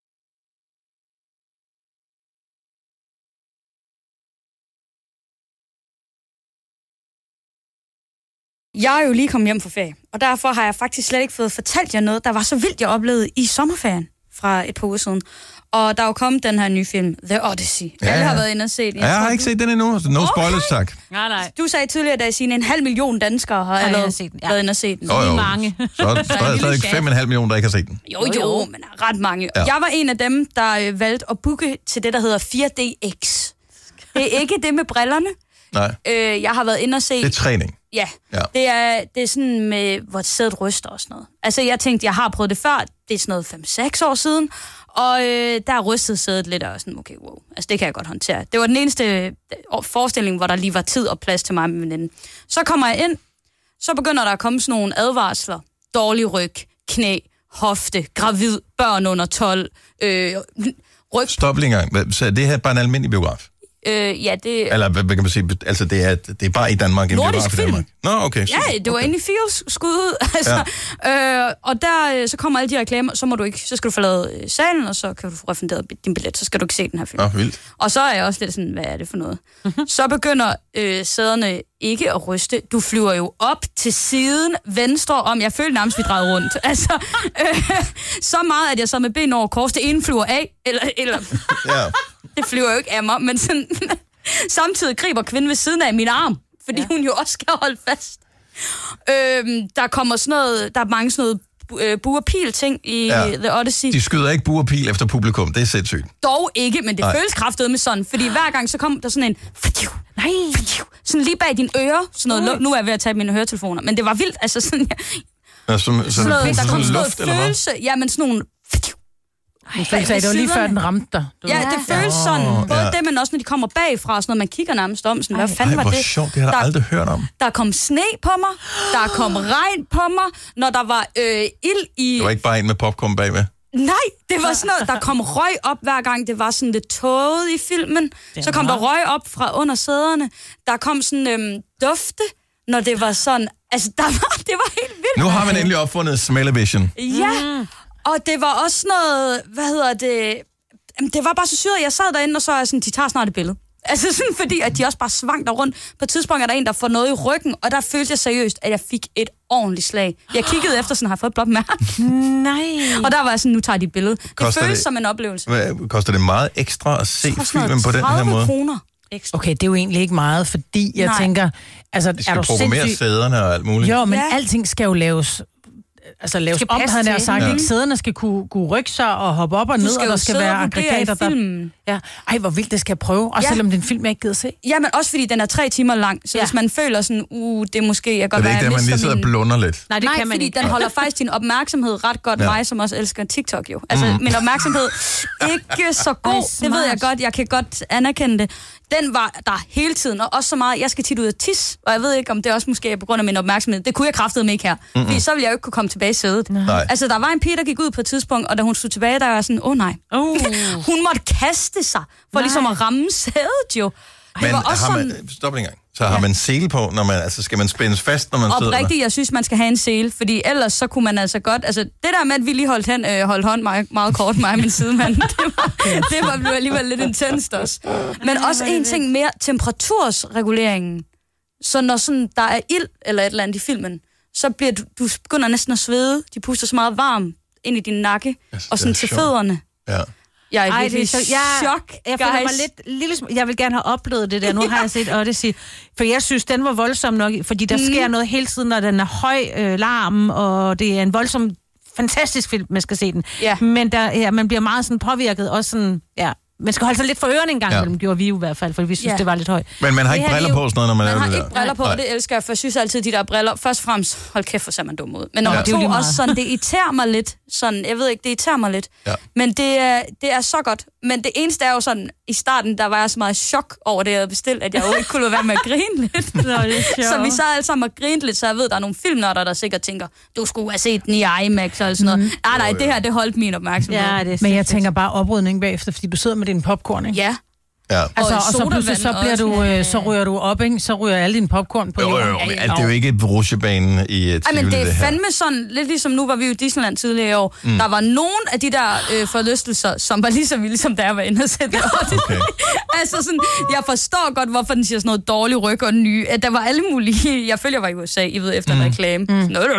Jeg er jo lige kommet hjem fra ferie, og derfor har jeg faktisk slet ikke fået fortalt jer noget, der var så vildt, jeg oplevede i sommerferien fra et par uger siden. Og der er jo kommet den her nye film, The Odyssey. Ja. Alle har været inde og set den. Jeg har ikke set den endnu, så no spoilers, tak. Nej. Du sagde tidligere, da Signe, 500.000 danskere har allerede været inde og set den. Jo. Mange. Så er der stadig 5,5 millioner, der ikke har set den. Jo, men ret mange. Ja. Jeg var en af dem, der valgte at booke til det, der hedder 4DX. Det er ikke det med brillerne. Nej. Jeg har været inde og se... Det er træning. Ja. Det er sådan med, hvor sædet ryster og sådan noget. Altså, jeg tænkte, jeg har prøvet det før. Det er sådan noget 5-6 år siden. Og der rystede sædet lidt, og sådan, okay, wow. Altså, det kan jeg godt håndtere. Det var den eneste forestilling, hvor der lige var tid og plads til mig med veninden. Så kommer jeg ind, så begynder der at komme sådan nogle advarsler. Dårlig ryg, knæ, hofte, gravid, børn under 12, ryg. Stop lige en gang. Så det her er bare en almindelig biograf? Ja, det... Eller hvad kan man sige? Altså, det er bare i Danmark. Nordisk film. Danmark. Nå, okay. Ja, det var inde i Fields skud ud. Altså, og der så kommer alle de reklamer, så skal du forlade salen, og så kan du få refunderet din billet, så skal du ikke se den her film. Vildt. Og så er jeg også lidt sådan, hvad er det for noget? Så begynder sæderne ikke at ryste. Du flyver jo op til siden, venstre om. Jeg følte nærmest, vi drejede rundt. Altså, så meget, at jeg så med ben over kors. Det ene flyver af, eller det flyver jo ikke af mig, men sådan, samtidig griber kvinden ved siden af min arm, fordi hun jo også skal holde fast. Der kommer sådan noget, der er mange sådan noget bue- og pil-ting i The Odyssey. De skyder ikke bue og pil efter publikum, det er sindssygt. Dog ikke, men det føles kraftedet med sådan, fordi hver gang så kom der sådan en... sådan lige bag dine ører, sådan noget, nu er jeg ved at tage mine høretelefoner, men det var vildt, altså sådan... Sådan noget, der kom sådan noget luft, eller hvad? følelse, ja, men sådan nogle... Det føles af, det var lige før den ramte dig. Ja, det føles sådan, både det, men også når de kommer bagfra, sådan noget, man kigger nærmest om, sådan, hvad fanden var det? Hvor sjovt, det har jeg aldrig hørt om. Der kom sne på mig, der kom regn på mig, når der var ild i... Det var ikke bare en med popcorn bagved? Nej, det var sådan noget, der kom røg op hver gang, det var sådan lidt tåget i filmen. Så kom der røg op fra under sæderne. Der kom sådan dufte, når det var sådan... Altså, det var helt vildt. Nu har man endelig opfundet smell-o-vision. Ja, og det var også noget... Hvad hedder det? Det var bare så syret, jeg sad derinde, og så er jeg sådan, de tager snart et billede. Altså sådan, fordi at de også bare svang der rundt. På et tidspunkt er der en, der får noget i ryggen, og der følte jeg seriøst, at jeg fik et ordentligt slag. Jeg kiggede efter, sådan har jeg fået et blåt mærke. Nej. Og der var jeg sådan, nu tager de et billede. Det føles som en oplevelse. Koster det meget ekstra at se filmen på den her måde? 30 kroner ekstra. Okay, det er jo egentlig ikke meget, fordi jeg tænker... Altså, de skal programmere sæderne og alt muligt. Jo, men alting skal jo laves om, havde jeg sagt. Ikke? Sæderne skal kunne rykke sig og hoppe op og ned, og der skal være aggregater, der... Ja. Ej, hvor vildt, det skal jeg prøve. Også selvom det er en film, jeg ikke gider se. Ja, men også fordi den er 3 timer lang. Så hvis man føler sådan, det er måske... Jeg godt det er ikke det, man lige sidder og blunder lidt. Nej, det kan man ikke. Den holder faktisk din opmærksomhed ret godt. Mig, som også elsker TikTok jo. Altså, min opmærksomhed ikke så god. Det ved jeg godt. Jeg kan godt anerkende det. Den var der hele tiden, og også så meget, jeg skal tit ud og tisse, og jeg ved ikke, om det også måske er på grund af min opmærksomhed. Det kunne jeg kraftedeme ikke her, fordi så ville jeg jo ikke kunne komme tilbage i sædet. Altså, der var en pige, der gik ud på et tidspunkt, og da hun stod tilbage, der var sådan, nej. Hun måtte kaste sig, for ligesom at ramme sædet jo. Men var også stop en gang. Så har man sele på, når man, altså skal man spændes fast, når man sidder der? Oprigtigt, jeg synes, man skal have en sele, fordi ellers så kunne man altså godt, altså det der med, at vi lige holdt hånd meget kort, mig og min sidemand, det var blevet alligevel lidt intenst også. Men også en ting mere, temperatursreguleringen. Så når sådan, der er ild eller et eller andet i filmen, så bliver du begynder næsten at svede, de puster så meget varm ind i din nakke, og sådan til fødderne. Ja. Jeg er virkelig chok. Jeg føler mig lidt jeg vil gerne have oplevet det der. Nu har jeg set Odyssey. For jeg synes, den var voldsom nok, fordi der sker noget hele tiden, når den er høj larm, og det er en voldsom, fantastisk film, man skal se den. Ja. Men man bliver meget sådan påvirket, også sådan, man skal holde sig lidt for ørerne en gang, mellem gjorde vi jo i hvert fald, for vi synes, det var lidt højt. Men man har ikke briller på sådan noget, når man laver det der? Man har ikke briller på, og det elsker jeg, for jeg synes altid, de der briller, først og fremmest, hold kæft, hvor ser man dum ud. Men nummer to også sådan, det irriterer mig lidt. Sådan, jeg ved ikke, det irriterer mig lidt. Ja. Men det er så godt. Men det eneste er jo sådan, i starten, der var jeg så meget chok over det, jeg havde bestilt, at jeg jo ikke kunne lade være med at grine lidt. Så vi sad alle sammen og grinte lidt, så jeg ved, der er nogle filmnørder, der sikkert tænker, du skulle have set den i IMAX og sådan noget. Nej, det her, det holdt min opmærksomhed. Ja, men jeg tænker bare oprydning bagefter, fordi du sidder med din popcorn, ikke? Ja. Ja. Altså, og så pludselig så bliver du, så ryger du op, ikke? Så ryger alle dine popcorn på jorden. Jo, men det er jo ikke rutsjebanen i et men det er fandme sådan, lidt ligesom nu var vi jo i Disneyland tidligere i år. Der var nogen af de der forlystelser, som var lige så vilde, som der var inde og sætte. Okay. Altså sådan, jeg forstår godt, hvorfor den siger sådan noget dårlig ryg og nye. At der var alle mulige, jeg følger var i USA, I ved, efter en reklame.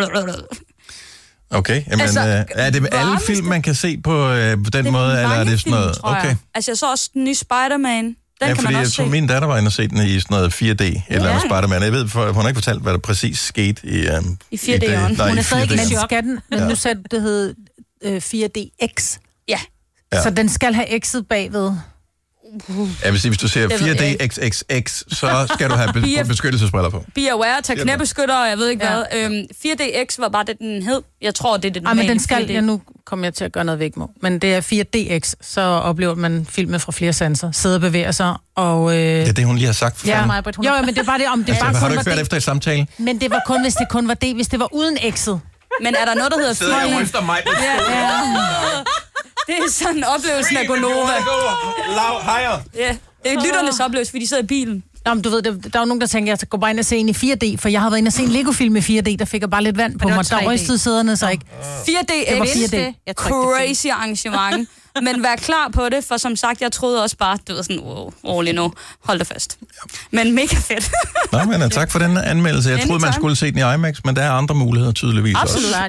Okay, jamen, altså, er det alle film, man kan se på den måde, eller er det sådan noget? Okay. Altså, jeg så også den nye Spider-Man. Den kan man også se. Min datter var inde og se den i sådan noget 4D, eller andet Spider-Man. Jeg ved, for hun har ikke fortalt, hvad der præcis skete i 4D'eren. Hun er stadig ikke i chok. Men nu sagde det hed 4DX. Ja. Så den skal have X'et bagved. Jeg vil sige, hvis du ser 4D XXX, så skal du have beskyttelsesbriller på. Be aware, tag knæbeskytter, og jeg ved ikke hvad. 4DX var bare det, den hed. Jeg tror, det er det normale. Men den skal, nu kommer jeg til at gøre noget væk med. Men det er 4DX, så oplever man filmet fra flere sanser. Sidder og bevæger sig, og... Det er det, hun lige har sagt. Jo, men det er bare det, om det bare har du ikke hørt efter et samtale? Men det var kun, hvis det kun var det, hvis det var uden X'et. Men er der noget, der hedder... Sidder jeg efter mig? Det er sådan oplevelsen af Gonova. Lav, higher. Ja. Det er lytternes oplevelse, fordi de sidder i bilen. Nå, men du ved, der er jo nogen, der tænker, at jeg skal gå bare ind og se en i 4D, for jeg har været inde og se en Lego-film i 4D, der fik jeg bare lidt vand på mig. Der rystede sæderne så ikke. 4D er et crazy arrangement. Men vær klar på det, for som sagt, jeg troede også bare, du ved sådan, rolig nu, hold dig fast. Men mega fedt. Nå, men tak for den anmeldelse. Jeg troede, man skulle se den i IMAX, men der er andre muligheder tydeligvis Absolut. også.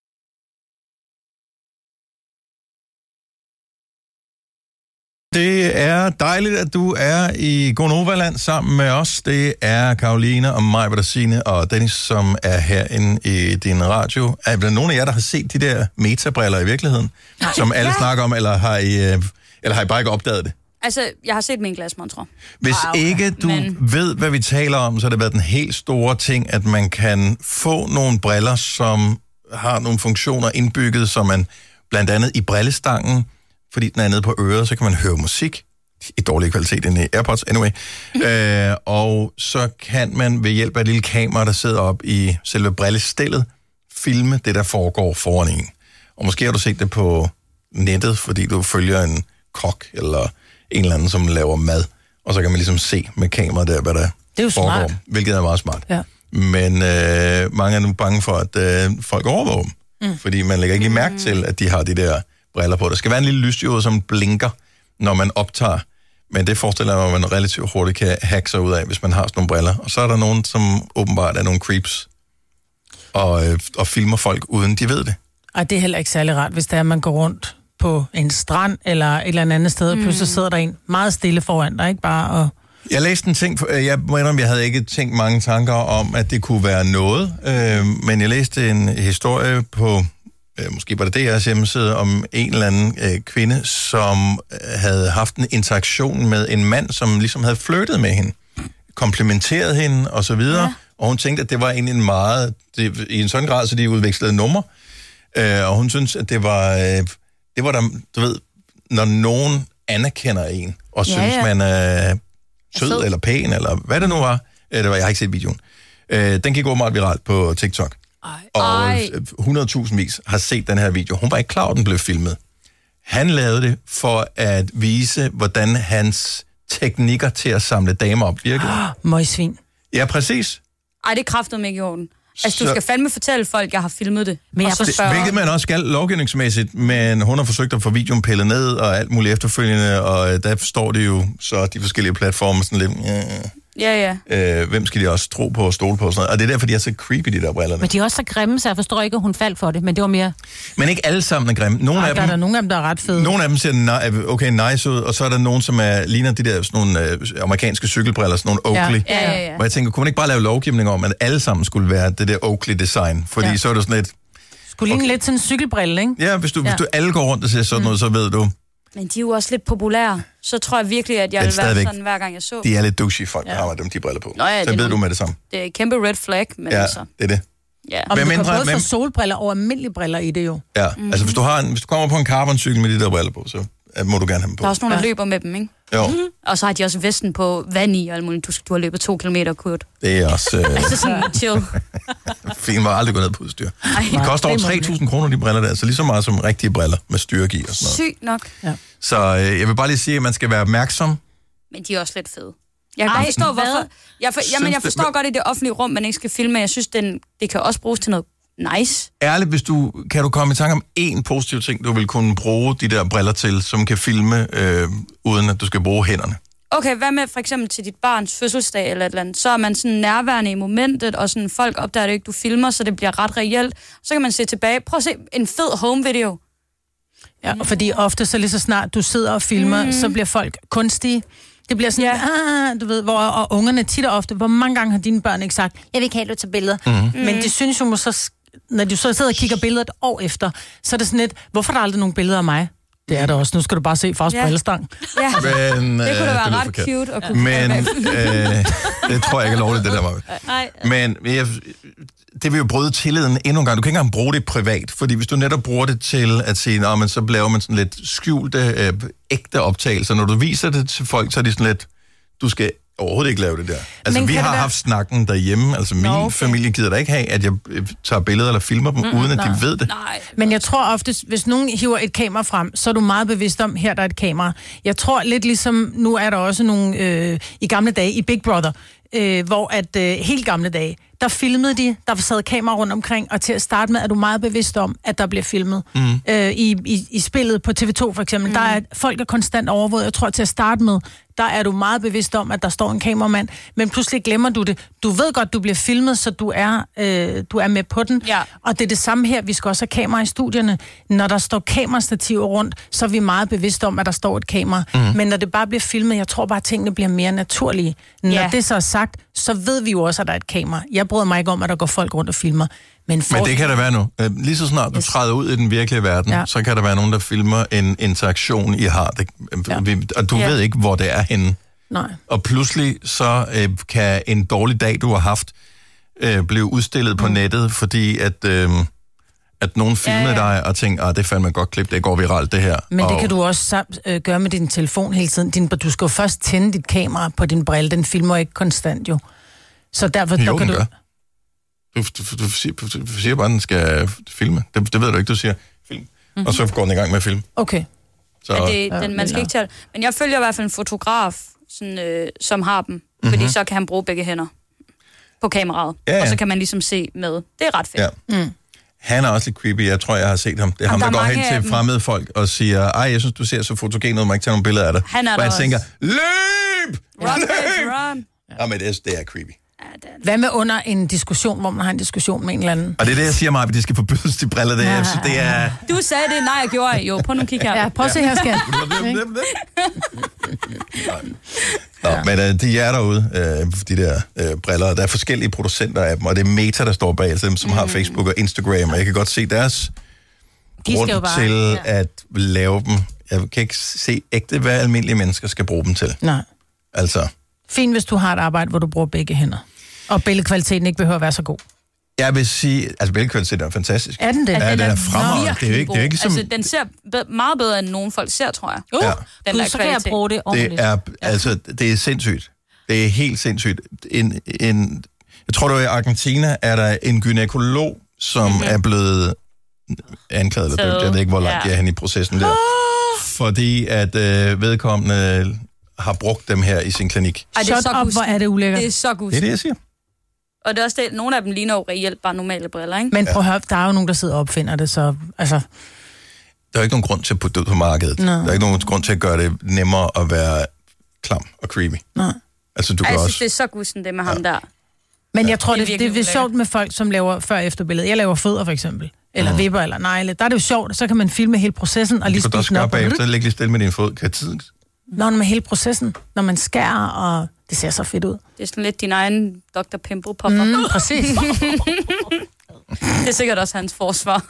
Det er dejligt, at du er i Gonova-land sammen med os. Det er Karoline og mig, Bettine og Dennis, som er herinde i din radio. Er der nogen af jer, der har set de der metabriller i virkeligheden? Nej. Som alle snakker om, eller har I bare ikke opdaget det? Altså, jeg har set min glasmontre. Hvis ikke du ved, hvad vi taler om, så har det været den helt store ting, at man kan få nogle briller, som har nogle funktioner indbygget, som man blandt andet i brillestangen, fordi den er nede på øret, så kan man høre musik i dårlig kvalitet end i AirPods, anyway. Og så kan man ved hjælp af et lille kamera, der sidder op i selve brillestillet, filme det, der foregår foran en. Og måske har du set det på nettet, fordi du følger en kok eller en eller anden, som laver mad, og så kan man ligesom se med kameraet der, hvad der det er jo foregår, smart. Hvilket er meget smart. Ja. Men mange er nu bange for, at folk overvåger dem, fordi man lægger ikke lige mærke til, at de har de der briller på. Der skal være en lille lysdiode, som blinker, når man optager, men det forestiller mig, at man relativt hurtigt kan hacke sig ud af, hvis man har sådan nogle briller. Og så er der nogen, som åbenbart er nogle creeps, og filmer folk, uden de ved det. Og det er heller ikke særlig rart, hvis det er, at man går rundt på en strand, eller et eller andet sted, og pludselig sidder der en meget stille foran dig, ikke bare og... Jeg læste en ting, jeg må indrømme, jeg havde ikke tænkt mange tanker om, at det kunne være noget, men jeg læste en historie på, måske var det DR's hjemmeside, om en eller anden kvinde, som havde haft en interaktion med en mand, som ligesom havde flirtet med hende, komplimenteret hende og så videre, og hun tænkte, at det var egentlig en meget, i en sådan grad, så de udvekslede nummer, og hun synes, at det var der, du ved, når nogen anerkender en, og synes, man er sød eller pæn, eller hvad det nu var. Jeg har ikke set videoen. Den gik åbenbart viralt på TikTok. Og 100.000 vis har set den her video. Hun var ikke klar, at den blev filmet. Han lavede det for at vise, hvordan hans teknikker til at samle damer op virkede. Møgsvin. Ja, præcis. Ej, det er kraftedeme ikke i orden. Altså, du skal fandme fortælle folk, at jeg har filmet det. Men hvilket man også skal lovgivningsmæssigt, men hun har forsøgt at få videoen pillet ned og alt muligt efterfølgende, og der står det jo så de forskellige platformer sådan lidt... hvem skal de også tro på og stole på og sådan noget. Og det er derfor, de er så creepy, de der briller. Men de er også så grimme, så jeg forstår ikke, at hun faldt for det, men det var mere... Men ikke alle sammen er grimme. Nogle af dem, der er nogle af dem, der er ret fede. Nogle af dem ser okay, nice ud, og så er der nogen, som ligner de der sådan nogle amerikanske cykelbriller, sådan nogle Oakley. Ja. Hvor jeg tænker, kunne man ikke bare lave lovgivning om, at alle sammen skulle være det der Oakley-design? Fordi så er det sådan et... Skulle ligne lidt til en cykelbrille, ikke? Ja, hvis du alle går rundt og ser sådan noget, så ved du... Men de er jo også lidt populære. Så tror jeg virkelig, at jeg vil være sådan, hver gang jeg så. De er lidt douchey folk, der har de briller på. Nå, ja, så ved du med det samme. Det er et kæmpe red flag, men altså... det er det. Ja. Og du kan både få solbriller og almindelige briller i det jo. Ja, altså hvis du kommer på en carboncykel med de der briller på, så må du gerne have dem på. Der er også nogen, der løber med dem, ikke? Jo. Og så har de også vesten på vand i, og alt muligt. Du har løbet 2 kilometer, Kurt. Det er også... altså sådan chill. Fint, var aldrig gå ned på udstyr. Det koster over 3.000 kroner, de briller der, så lige så meget som rigtige briller med styrke i og sådan noget. Sygt nok. Ja. Så jeg vil bare lige sige, at man skal være opmærksom. Men de er også lidt fede. Jeg kan forstå, hvorfor... Jeg forstår godt i det offentlige rum, man ikke skal filme, men jeg synes, det kan også bruges til noget nice. Ærligt, kan du komme i tanke om én positiv ting, du vil kunne bruge de der briller til, som kan filme, uden at du skal bruge hænderne? Okay, hvad med for eksempel til dit barns fødselsdag eller et eller andet? Så er man sådan nærværende i momentet, og sådan folk opdager det ikke, du filmer, så det bliver ret reelt. Så kan man se tilbage. Prøv at se en fed home-video. Ja, fordi ofte så lige så snart du sidder og filmer, så bliver folk kunstige. Det bliver sådan, du ved, og ungerne tit og ofte, hvor mange gange har dine børn ikke sagt, jeg vil ikke have, at du tager billeder. Men de synes jo, så, når du så sidder og kigger billeder et år efter, så er det sådan lidt, hvorfor er der aldrig nogen billeder af mig? Det er der også. Nu skal du bare se fars brillestang. Ja, men, det kunne da være ret forkert. cute at kunne men det tror jeg ikke er lovligt, det der var. Men det vil jo bryde tilliden endnu en gang. Du kan ikke engang bruge det privat, fordi hvis du netop bruger det til at sige, men så laver man sådan lidt skjulte, ægte optagelser. Når du viser det til folk, så er de sådan lidt, du skal overhovedet ikke lave det der. Altså, vi har haft snakken derhjemme. Altså, min familie gider da ikke have, at jeg tager billeder eller filmer dem, uden at de ved det. Nej. Men jeg tror oftest, hvis nogen hiver et kamera frem, så er du meget bevidst om, her der er et kamera. Jeg tror lidt ligesom, nu er der også nogle i gamle dage i Big Brother, hvor at helt gamle dage, der filmede de, der sad kamera rundt omkring, og til at starte med er du meget bevidst om, at der bliver filmet. I spillet på TV2 for eksempel, der er folk, der konstant overvåget. Jeg tror, til at starte med, der er du meget bevidst om, at der står en kameramand, men pludselig glemmer du det. Du ved godt, du bliver filmet, så du er med på den. Ja. Og det er det samme her, vi skal også have kamera i studierne. Når der står kamerastativer rundt, så er vi meget bevidst om, at der står et kamera. Men når det bare bliver filmet, jeg tror bare, at tingene bliver mere naturlige. Når det så er sagt, så ved vi jo også, at der er et kamera. Jeg bryder mig ikke om, at der går folk rundt og filmer. Men det kan der være nu. Lige så snart du træder ud i den virkelige verden, så kan der være nogen, der filmer en interaktion, I har. Og du ved ikke, hvor det er henne. Nej. Og pludselig så kan en dårlig dag, du har haft, blive udstillet på nettet, fordi at nogen filmede dig og tænkte, det er fandme godt klip, det går viralt, det her. Men det kan du også gøre med din telefon hele tiden. Du skal jo først tænde dit kamera på din brille. Den filmer ikke konstant jo. Så derfor jo, kan du... Gør. Du siger bare, at den skal filme. Det ved du ikke, du siger film. Og så går den i gang med at filme. Okay. Så, man skal ikke tælle. Men jeg følger i hvert fald en fotograf, sådan, som har dem. Fordi så kan han bruge begge hænder på kameraet. Og så kan man ligesom se med. Det er ret fedt. Ja. Han er også lidt creepy. Jeg tror, jeg har set ham. Det er ham, der går hen til fremmede folk og siger, jeg synes, du ser så fotogen ud, må ikke tage nogle billeder af dig. Han er og jeg tænker, løb! Run! Ja, men det er creepy. Hvad med under en diskussion, hvor man har en diskussion med en eller anden? Og det er det, jeg siger mig, at de skal forbydes de briller der. Ja. Så det er... Du sagde det, nej, jeg gjorde. Jo, prøv nu at kigge her. Ja, prøv at se her, skat. Men de er derude, de der briller. Der er forskellige producenter af dem, og det er Meta, der står bag, altså dem, som har Facebook og Instagram, og jeg kan godt se deres grund til at lave dem. Jeg kan ikke se ægte, hvad almindelige mennesker skal bruge dem til. Nej. Altså... Fint, hvis du har et arbejde, hvor du bruger begge hænder. Og billedkvaliteten ikke behøver at være så god. Jeg vil sige, altså billedkvaliteten er fantastisk. Er den det? Ja, den er fremragende. Det er ikke som... Altså, den ser meget bedre, end nogen folk ser, tror jeg. Den der så kan jeg bruge det ordentligt. Det er sindssygt. Det er helt sindssygt. Jeg tror, det var i Argentina, er der en gynækolog, som er blevet anklaget eller dømt. Jeg ved ikke, hvor langt jeg er henne i processen der. Fordi at vedkommende... har brugt dem her i sin klinik. Shut up, hvor er det ulækkert. Det er så gust. Det er det, jeg siger. Og det er også det, nogle af dem ligner jo reelt bare normale briller, ikke? Men prøv at høre, der er jo nogen, der sidder og opfinder det, så altså... Der er ikke nogen grund til at putte det ud på markedet. No. Der er ikke nogen grund til at gøre det nemmere at være klam og creepy. Nej. Altså, du kan jeg også... synes, det er så gusten, det med ham der. Men jeg tror, det er sjovt med folk, som laver før-efter-billeder. Jeg laver fødder, for eksempel. Eller vipper, eller negle. Der er det jo sjovt, så kan man filme hele processen og lige spise den op. Du kan også gøre bagefter, lægge lige stille med din fod. Kan tiden... Når med hele processen, når man skærer, og det ser så fedt ud. Det er sådan lidt din egen Dr. Pimple popper. Præcis. Det er sikkert også hans forsvar.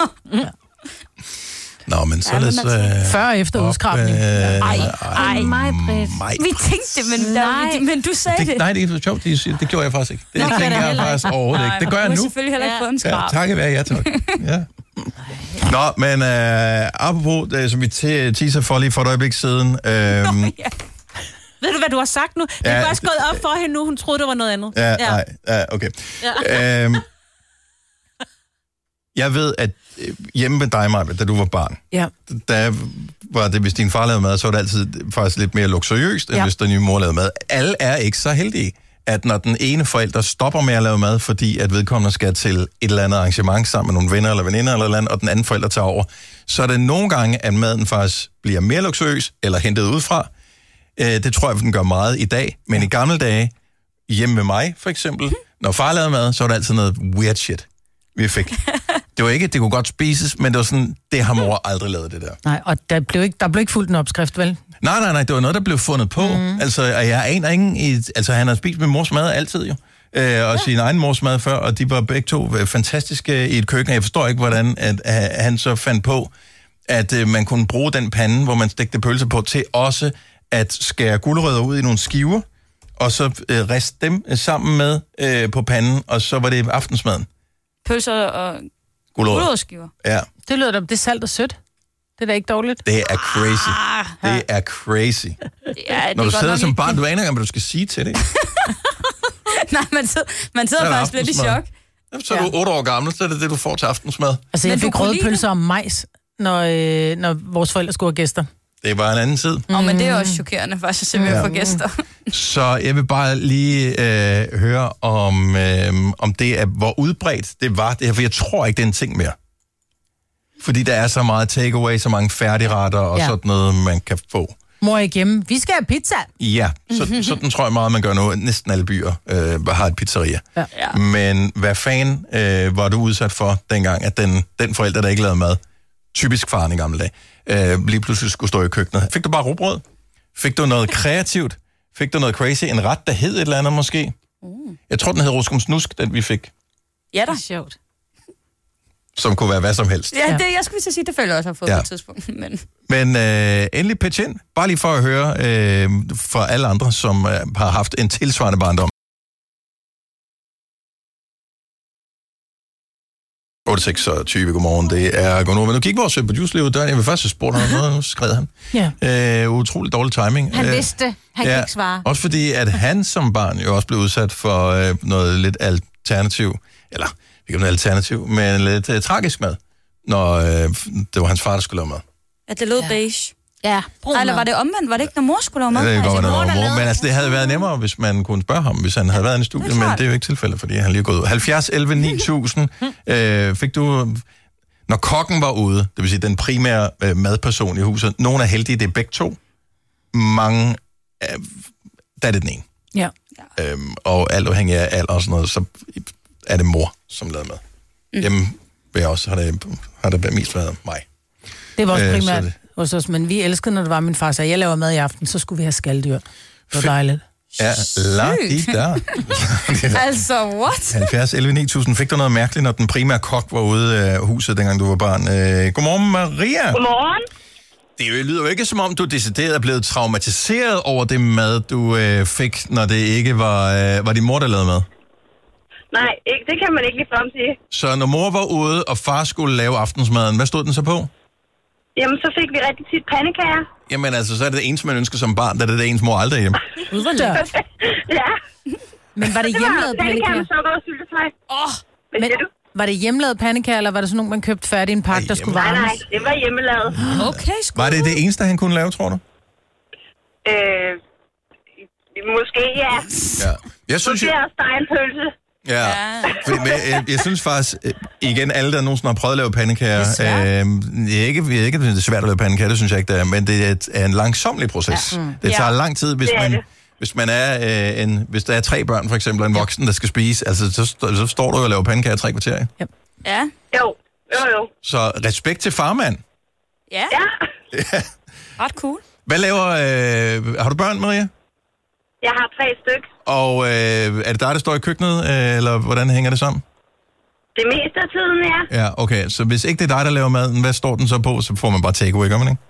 Nå, men således... Før og efter udskrabning. Ej, mig, Britt. Vi tænkte det, men du sagde det. Nej, det er sjovt, det gjorde jeg faktisk ikke. Det tænker jeg faktisk overhovedet ikke. Det gør jeg nu. Du har selvfølgelig heller ikke fået en skrab. Takket være, ja tak. Ja. Nå, men apropos, som vi teaser for lige for et øjeblik siden... Ved du, hvad du har sagt nu? Det er faktisk gået op for hende nu. Hun troede, det var noget andet. Okay. Ja. Jeg ved, at hjemme med dig, Maja, da du var barn, der var det, hvis din far lavede mad, så var det altid faktisk lidt mere luksuriøst, end hvis din mor lavede mad. Alle er ikke så heldige, at når den ene forælder stopper med at lave mad, fordi at vedkommende skal til et eller andet arrangement sammen med nogle venner eller veninder eller andet, og den anden forælder tager over, så er det nogle gange, at maden faktisk bliver mere luksuriøs eller hentet udefra. Det tror jeg, den gør meget i dag. Men i gamle dage, hjemme med mig for eksempel, når far lavede mad, så var det altid noget weird shit, vi fik. Det var ikke, det kunne godt spises, men det var sådan, det har mor aldrig lavet, det der. Nej, og der blev ikke fulgt en opskrift, vel? Nej, det var noget, der blev fundet på. Altså, jeg aner ingen... Altså, han har spist med mors mad altid jo. Og sin egen mors mad før, og de var begge to fantastiske i et køkken. Jeg forstår ikke, hvordan at han så fandt på, at man kunne bruge den pande, hvor man stegte pølser på, til også at skære gulerødder ud i nogle skiver, og så riste dem sammen med på panden, og så var det aftensmaden. Pølser og gulerødderskiver. Ja. Det lyder da, det er salt og sødt. Det er da ikke dårligt. Det er crazy. Det er crazy. Ja, når du sidder som barn, du aner ikke, hvad du skal sige til det. Nej, man sidder faktisk lidt i chok. Så er du 8 år gammel, så er det det, du får til aftensmad. Altså, jeg fik røde pølser om majs, når vores forældre skulle have gæster. Det var en anden tid. Men det er også chokerende, faktisk, at simpelthen få gæster. Så jeg vil bare lige høre om det er, hvor udbredt det var det her, for jeg tror ikke, det er en ting mere. Fordi der er så meget takeaway, så mange færdigretter og sådan noget, man kan få. Mor er ikke hjemme. Vi skal have pizza. Ja, sådan tror jeg meget, man gør nu. Næsten alle byer har et pizzeria. Ja. Men hvad fanden var du udsat for dengang, at den forælder, der ikke lavede mad, typisk faren i gamle dage, lige pludselig skulle stå i køkkenet? Fik du bare rugbrød? Fik du noget kreativt? Fik du noget crazy? En ret, der hed et eller andet måske? Jeg tror, den hed Roskomsnusk, den vi fik. Ja da. Sjovt. Som kunne være hvad som helst. Ja, det, jeg skulle lige sige, det føler jeg også har fået på et tidspunkt. Men endelig pitch ind. Bare lige for at høre for alle andre, som har haft en tilsvarende barndom. 8:26, godmorgen. Det er Gunnar. Men nu gik vores producer lige ud døren. Jeg vil først have spurgt ham noget, nu skred han. Ja. Utrolig dårlig timing. Han vidste, han kan ikke svare. Også fordi, at han som barn jo også blev udsat for noget lidt alternativ, eller ikke noget alternativ, men lidt tragisk mad, når det var hans far, der skulle lave mad. At det lød beige. Ja, eller var det omvendt? Var det ikke, når mor skulle lave mad? Det går, men altså, det havde været nemmere, hvis man kunne spørge ham, hvis han havde været i studiet, men det er jo ikke tilfældet, fordi han lige er gået ud. 70 11 9000 fik du... Når kokken var ude, det vil sige den primære madperson i huset, nogen er heldige, det er begge to. Mange, der er det den ene. Ja. Og alt afhængig af alder og sådan noget, så er det mor, som lavede mad. Hjemme vil jeg også, har det mest været mig. Det var også primært hos os, men vi elskede, når det var min far sagde, jeg laver mad i aften, så skulle vi have skaldyr. Det var dejligt. Ja, lad der. Altså, what? 70 11 9000. Fik du noget mærkeligt, når den primære kok var ude af huset, dengang du var barn? Godmorgen, Maria. Godmorgen. Det lyder jo ikke, som om du decideret er blevet traumatiseret over det mad, du fik, når det ikke var din mor, der lavede mad. Nej, det kan man ikke ligefrem sige. Så når mor var ude, og far skulle lave aftensmaden, hvad stod den så på? Jamen, så fik vi rigtig tit pandekager. Jamen altså, så er det det eneste, man ønsker som barn, da det er det ens mor aldrig hjemme. Ja. Men var det hjemmelavet pandekager? med sukker og syltetøj. Men var det hjemmelavet pandekager, eller var det sådan nogle, man købte færdig i en pakke, der skulle varmes? Nej, det var hjemmelavet. Okay, var det det eneste, han kunne lave, tror du? Måske, ja. Jeg synes, måske også stejnpølse. Ja, fordi, jeg synes faktisk, igen, alle, der nogensinde har prøvet at lave pandekager, det er ikke det er svært at lave pandekager, det synes jeg ikke, det er, men det er en langsomlig proces. Det tager lang tid, hvis man er hvis der er 3 børn, for eksempel, og en voksen, der skal spise, altså, så står du og laver pandekager 3 kvarter. Ja. Jo. Så respekt til farmand. Ja. Ret cool. Hvad laver... har du børn, Maria? Jeg har 3 stykker. Og er det dig, der står i køkkenet, eller hvordan hænger det sammen? Det meste af tiden, ja. Ja, okay. Så hvis ikke det er dig, der laver maden, hvad står den så på? Så får man bare takeaway, gør man ikke?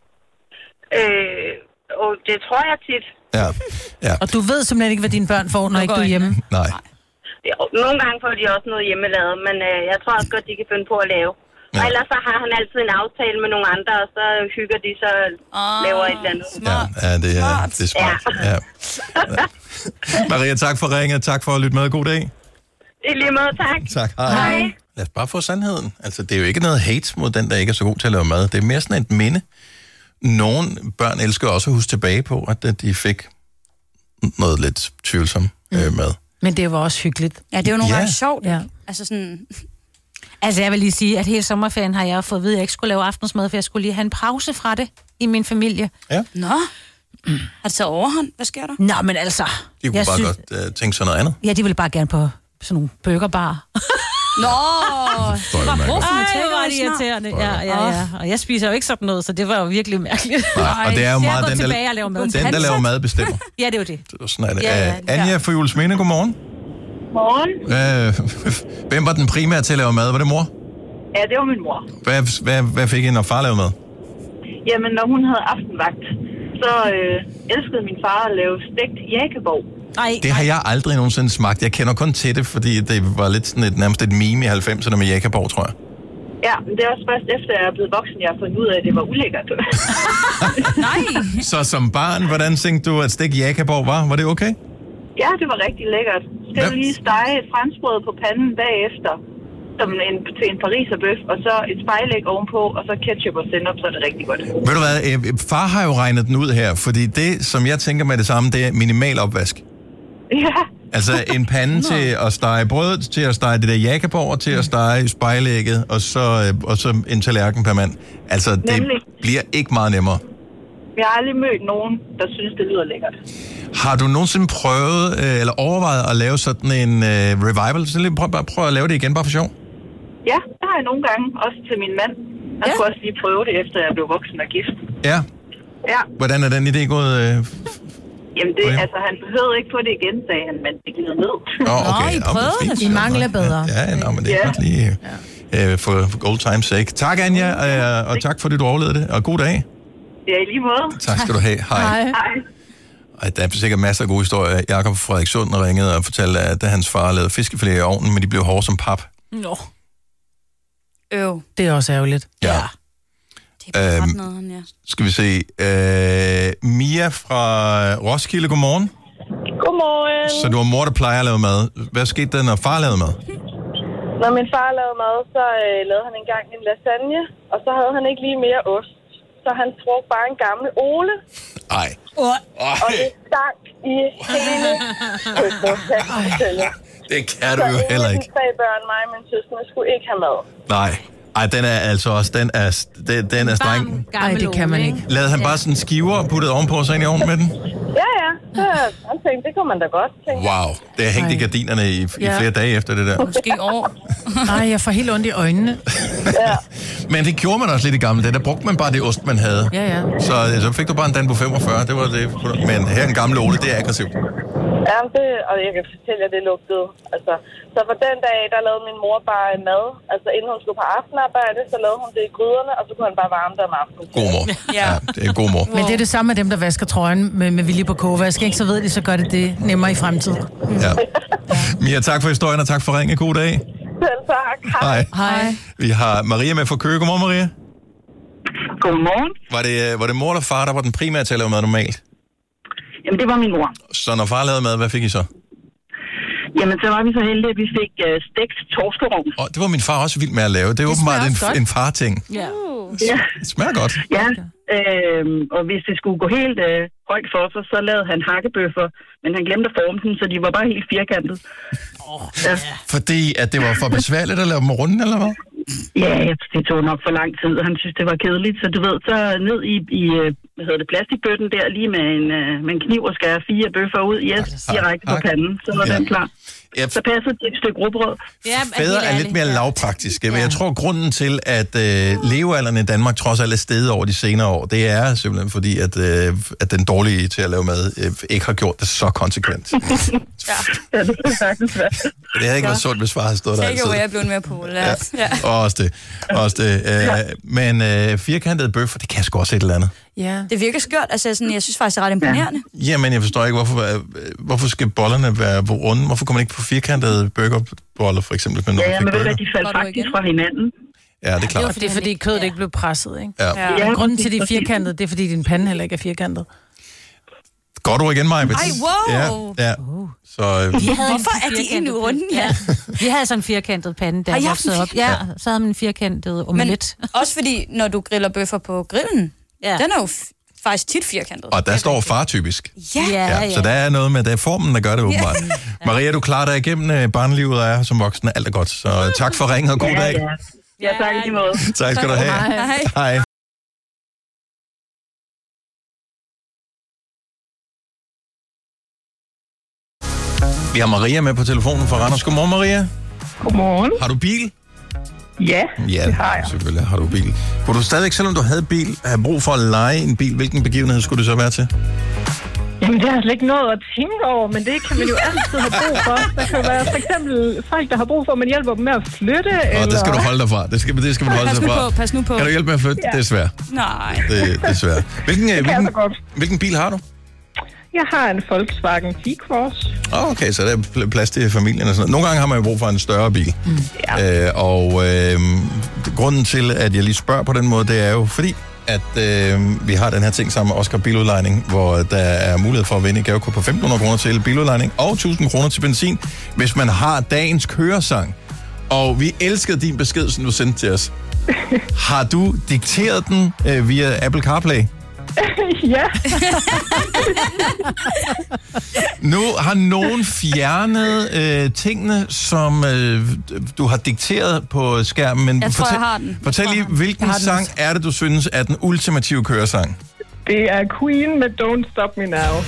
Og det tror jeg tit. Ja. Og du ved simpelthen ikke, hvad dine børn får, når ikke du er hjemme? Nej. Nogle gange får de også noget hjemmelavet, men jeg tror også godt, de kan finde på at lave. Ja. Og ellers så har han altid en aftale med nogle andre, og så hygger de, så laver et eller andet. Ja, det er smart. Ja. Maria, tak for ringet. Tak for at lytte med. God dag. I lige måde, tak. Tak. Hej. Lad os bare få sandheden. Altså, det er jo ikke noget hate mod den, der ikke er så god til at lave mad. Det er mere sådan et minde. Nogle børn elsker også at huske tilbage på, at de fik noget lidt tvivlsomt mad. Men det var også hyggeligt. Ja, det er jo nogle gange sjovt. Ja. Altså sådan... Altså, jeg vil lige sige, at hele sommerferien har jeg fået at vide, at jeg ikke skulle lave aftensmad, for jeg skulle lige have en pause fra det i min familie. Ja. Nå. Har det taget overhånd? Hvad sker der? Nå, men altså... De kunne bare godt tænke sig noget andet. Ja, de ville bare gerne på sådan nogle burgerbar. Nå! Det var var det irriterende. Ja. Og jeg spiser jo ikke sådan noget, så det var jo virkelig mærkeligt. Nej, og det er jo meget den, der laver mad bestemmer. Ja, det er jo det. Sådan er det. Anja fra Juelsminde, godmorgen. Morgen. Hvem var den primære til at lave mad? Var det mor? Ja, det var min mor. Hvad fik I, når far lavede mad? Jamen, når hun havde aftenvagt, så elskede min far at lave stegt jækkeborg. Det har jeg aldrig nogensinde smagt. Jeg kender kun til det, fordi det var lidt sådan nærmest et meme i 90'erne med jækkeborg, tror jeg. Ja, men det er også først efter, jeg er blevet voksen, jeg har fundet ud af, at det var ulækkert. Nej. Så som barn, hvordan tænkte du, at stik Jakaborg var? Var det okay? Ja, det var rigtig lækkert. Skal du lige stege et franskbrød på panden bagefter, til en pariserbøf, og så et spejlæg ovenpå, og så ketchup og sennep, så er det rigtig godt. Ved du hvad, far har jo regnet den ud her, fordi det, som jeg tænker med det samme, det er minimal opvask. Ja. Altså en pande til at stege brød, til at stege det der Jakaborg, til at stege spejlægget, og så en tallerken per mand. Altså, det Nemlig. bliver ikke meget nemmere. Jeg har aldrig mødt nogen, der synes, det lyder lækkert. Har du nogensinde prøvet, eller overvejet at lave sådan en revival? Så prøv at lave det igen, bare for sjov. Ja, det har jeg nogle gange, også til min mand. Han skulle også lige prøve det, efter jeg blev voksen og gift. Ja. Ja. Hvordan er den idé gået? Jamen, han behøvede ikke på det igen, sagde han, men det glider ned. Okay. I prøvede det. I mangler bedre. Ja, men det er godt lige for old time's sake. Tak, Anja, og tak fordi du overlevede det, og god dag. Ja, i lige måde. Tak skal du have. Hej. Og der er sikkert masser af gode historier. Jakob Frederikssund ringede og fortalte, at hans far lavede fiskefilet i ovnen, men de blev hårde som pap. Nå. Det er også ærgerligt. Ja. Det er ret noget, ja. Skal vi se. Mia fra Roskilde, godmorgen. Godmorgen. Så du var mor, der plejer at lave mad. Hvad skete der, når far lavede mad? Når min far lavede mad, så lavede han engang en lasagne, og så havde han ikke lige mere ost. Så han brugte bare en gammel Ole. Ej. Og det stank i hele køkkenet. Det kan du jo heller ikke. Ingen af de 3 børn, mig og min søster, skulle ikke have mad. Nej. Ej, den er altså også, den er streng. Nej, det kan man ikke. Lavede han bare sådan skiver og puttede ovenpå og så ind i ovnen med den? Ja. Han tænkte, det kunne man da godt. Wow, det har hængt i gardinerne i flere dage efter det der. Måske år. Nej, jeg får helt ondt i øjnene. Ja. Men det gjorde man også lidt i gamle dage. Der brugte man bare det ost, man havde. Ja. Så fik du bare en Danbo 45, det var det. Men her en gammel Ole, det er aggressivt. Ja, og jeg kan fortælle jer, det lugtede. Altså, så for den dag, der lavede min mor bare mad. Altså, inden hun skulle på aftenarbejde, så lavede hun det i gryderne, og så kunne han bare varme det om aftenen. God mor. Ja, det er god mor. Men det er det samme med dem, der vasker trøjen med vilje på kogevask, ikke? Så ved de, så gør det nemmere i fremtiden. Ja. Mia, tak for historien, og tak for ringen. God dag. Selv tak. Hej. Vi har Maria med fra Køge. Godmorgen, Maria. Godmorgen. Var det mor eller far, der var den primære til at lave mad normalt? Jamen, det var min mor. Så når far lavede mad, hvad fik I så? Jamen, så var vi så heldige, at vi fik stegt torskerogn. Og det var min far også vild med at lave. Det er åbenbart en far-ting. Ja. Det smager godt. Ja, og hvis det skulle gå helt højt for sig, så lavede han hakkebøffer, men han glemte at forme dem, så de var bare helt firkantet. Ja. Fordi at det var for besværligt at lave dem runde, eller hvad? Ja, det tog nok for lang tid, og han synes, det var kedeligt. Så du ved, så ned i plastikbøtten der, lige med en kniv og skære 4 bøffer ud, direkte på panden, så var den klar. Så passer det et stykke rugbrød. Fædre er lidt mere lavpraktiske, men jeg tror, grunden til, at levealderen i Danmark trods alt er steget over de senere år, det er simpelthen fordi, at den dårlige til at lave mad ikke har gjort det så konsekvent. Ja, det er faktisk være. Det havde ikke været sundt, hvis far havde stået der altid. Det er jo, jeg er blevet mere på. Ja. Også det. Men firkantede bøffer, det kan sgu også et eller andet. Ja. Det virker skørt. Altså, sådan, jeg synes faktisk, det er ret imponerende. Jamen, jeg forstår ikke, hvorfor skal bollerne være runde? Hvorfor kommer man ikke på firkantede burgerboller, for eksempel? Men ved du, de faldt faktisk fra hinanden. Ja, det er klart. Det er fordi kødet ikke blev presset, ikke? Ja. Grunden til, de er firkantede, det er fordi, din pande heller ikke er firkantet. Godt ord igen, Maja. Ej, wow! Ja. Så, hvorfor er de egentlig runde? Ja. Vi havde sådan en firkantet pande, der voksede op. Ja, så havde man en firkantet omelet. Men også fordi, når du griller bøffer på grillen, den er jo faktisk tit firkantet. Og der står far typisk. Ja. Så der er noget med det formen, der gør det åbenbart. Maria, du klarer dig igennem barnelivet og er som voksen. Alt er godt. Så tak for ringen og god dag. Ja, tak i lige måde. Tak skal du have. Hej. Vi har Maria med på telefonen fra Randers. Godmorgen, Maria. Godmorgen. Har du bil? Ja, det har jeg. Selvfølgelig har du bil. Kunne du stadigvæk, selvom du havde bil, have brug for at leje en bil? Hvilken begivenhed skulle det så være til? Jamen, det har slet ikke noget at tænke over, men det kan man jo altid have brug for. Der kan være for eksempel folk, der har brug for, at man hjælper dem med at flytte. Eller... det skal du holde dig fra. Det skal man holde sig fra. Pas nu på. Kan du hjælpe med at flytte? Ja. Det er svært. Nej. Det er svært. Hvilken bil har du? Jeg har en Volkswagen T-Cross. Okay, så der er plads til familien og sådan noget. Nogle gange har man jo brug for en større bil. Ja. Grunden til, at jeg lige spørger på den måde, det er jo fordi, at vi har den her ting sammen med Oscar Biludlejning, hvor der er mulighed for at vinde et gavekort på 1.500 kroner til biludlejning og 1.000 kroner til benzin, hvis man har dagens køresang. Og vi elsker din besked, som du sendte til os. Har du dikteret den via Apple CarPlay? Ja. Nu har nogen fjernet tingene, som du har dikteret på skærmen, men jeg tror, jeg har den. Fortæl lige, hvilken sang er det, du synes er den ultimative køresang? Det er Queen med Don't Stop Me Now.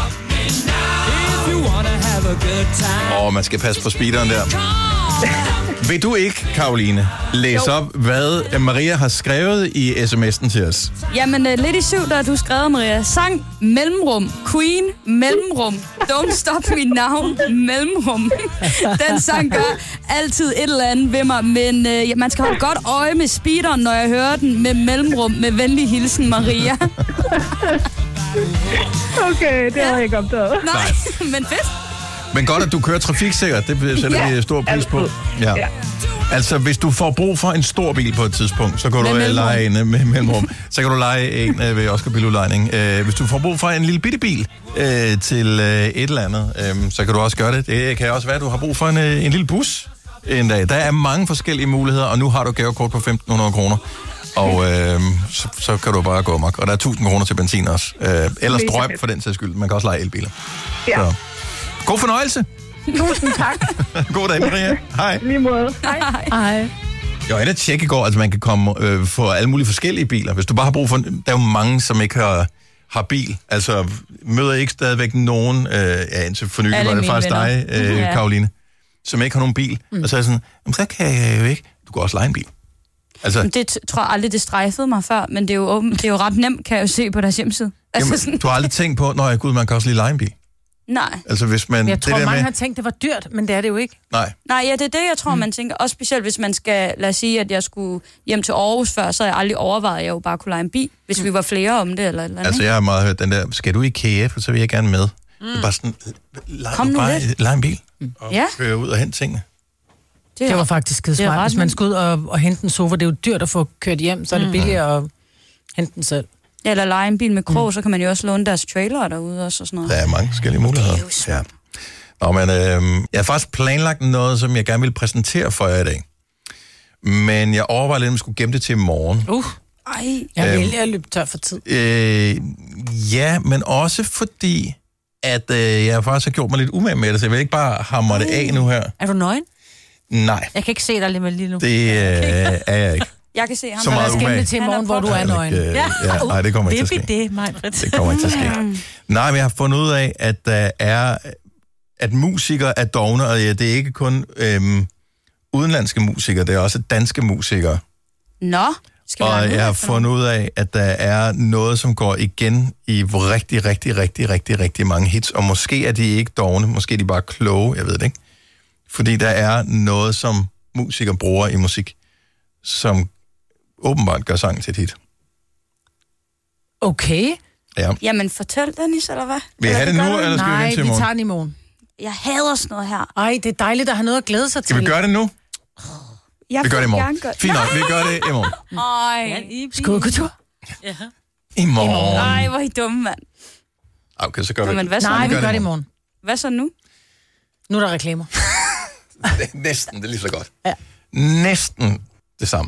Man skal passe på speederen der. Vil du ikke, Karoline, læse op, hvad Maria har skrevet i sms'en til os? Jamen, lidt i syv, der har du skrevet, Maria. Sang, mellemrum, Queen, mellemrum, Don't Stop Me Now, mellemrum. Den sang gør altid et eller andet ved mig, men man skal holde godt øje med speederen, når jeg hører den med mellemrum, med venlig hilsen, Maria. Okay, det har jeg ikke opdaget. Nej, men fedt. Men godt, at du kører trafiksikkert. Det sætter vi stor pris på. Ja. Altså, hvis du får brug for en stor bil på et tidspunkt, så kan du lege en med mellemrum. Så kan du lege en ved Oscar Biludlejning. Hvis du får brug for en lille bitte bil til et eller andet, så kan du også gøre det. Det kan også være, at du har brug for en lille bus en dag. Der er mange forskellige muligheder, og nu har du gavekort på 1.500 kroner. Og så kan du bare gå amok. Og der er 1.000 kroner til benzin også. Eller strøm for den sags skyld. Man kan også lege elbiler. Ja. Så. God fornøjelse. Tusind tak. God dag, Maria. Hej. Lige måde. Hej. Jeg var inde at tjekke i går, altså man kan komme få alle mulige forskellige biler. Hvis du bare har brug for... Der er jo mange, som ikke har bil. Altså, møder ikke stadigvæk nogen... indtil for nylig var det faktisk dig, Karoline, som ikke har nogen bil. Og så er jeg sådan, så kan jeg jo ikke. Du kan også lege en bil. Altså, det tror jeg aldrig, det strejfede mig før, men det er jo ret nemt, kan jeg jo se på deres hjemmeside. Altså, jamen, du har aldrig tænkt på, gud, man kan også lige lege en bil. Nej. Altså, hvis man... Jeg tror, mange har tænkt, det var dyrt, men det er det jo ikke. Nej, ja, det er det, jeg tror, man tænker. Også specielt, hvis man skal... Lad os sige, at jeg skulle hjem til Aarhus før, så har jeg aldrig overvejet, at jeg jo bare kunne lege en bil, hvis vi var flere om det, eller et eller andet. Altså, jeg har meget hørt den der, skal du i IKEA, for så vil jeg gerne med. Det er bare sådan, lege en bil, og køre ud og hente tingene. Det var faktisk skidesmart. Hvis man skal ud og hente en sofa, det er jo dyrt at få kørt hjem, så er det billigere at hente den selv. Ja, eller lege en bil med krog, så kan man jo også låne deres trailer derude også og sådan noget. Der er mange forskellige muligheder. Ja. Nå, men jeg har faktisk planlagt noget, som jeg gerne vil præsentere for jer i dag. Men jeg overvejer lidt, om jeg skulle gemme det til i morgen. Jeg vælger at løbe tør for tid. Ja, men også fordi, at jeg faktisk har gjort mig lidt umage med det, så jeg vil ikke bare hamre det af nu her. Er du nøgen? Nej. Jeg kan ikke se dig lige nu. Det er jeg ikke. Jeg kan se ham. Så meget umage. Jeg skal til i morgen, hvor du er nøgen. Nej, det kommer ikke til at ske. Det kommer ikke til at ske. Nej, men jeg har fundet ud af, at der er, at musikere er dovne, og det er ikke kun udenlandske musikere, det er også danske musikere. Nå, og jeg har fundet ud af, at der er noget, som går igen i rigtig mange hits, og måske er de ikke dovne, måske er de bare kloge, jeg ved det ikke. Fordi der er noget, som musikere bruger i musik, som åbenbart gør sangen til et hit. Okay. Ja. Jamen, fortæl, Dennis, eller hvad? Vil I have det nu, eller skal vi vente til i morgen? Nej, vi tager den i morgen. Jeg hader sådan noget her. Ej, det er dejligt at have noget at glæde sig til. Skal vi gøre det nu? Vi gør det i morgen. Gøre... Fint nok, vi gør det i morgen. Skålkultur. Ja. I morgen. Ej, hvor er I dumme, mand. Okay, så gør vi det. Nej, vi gør det i morgen. Hvad så nu? Nu er der reklamer. Næsten, det er lige så godt. Ja. Næsten det samme.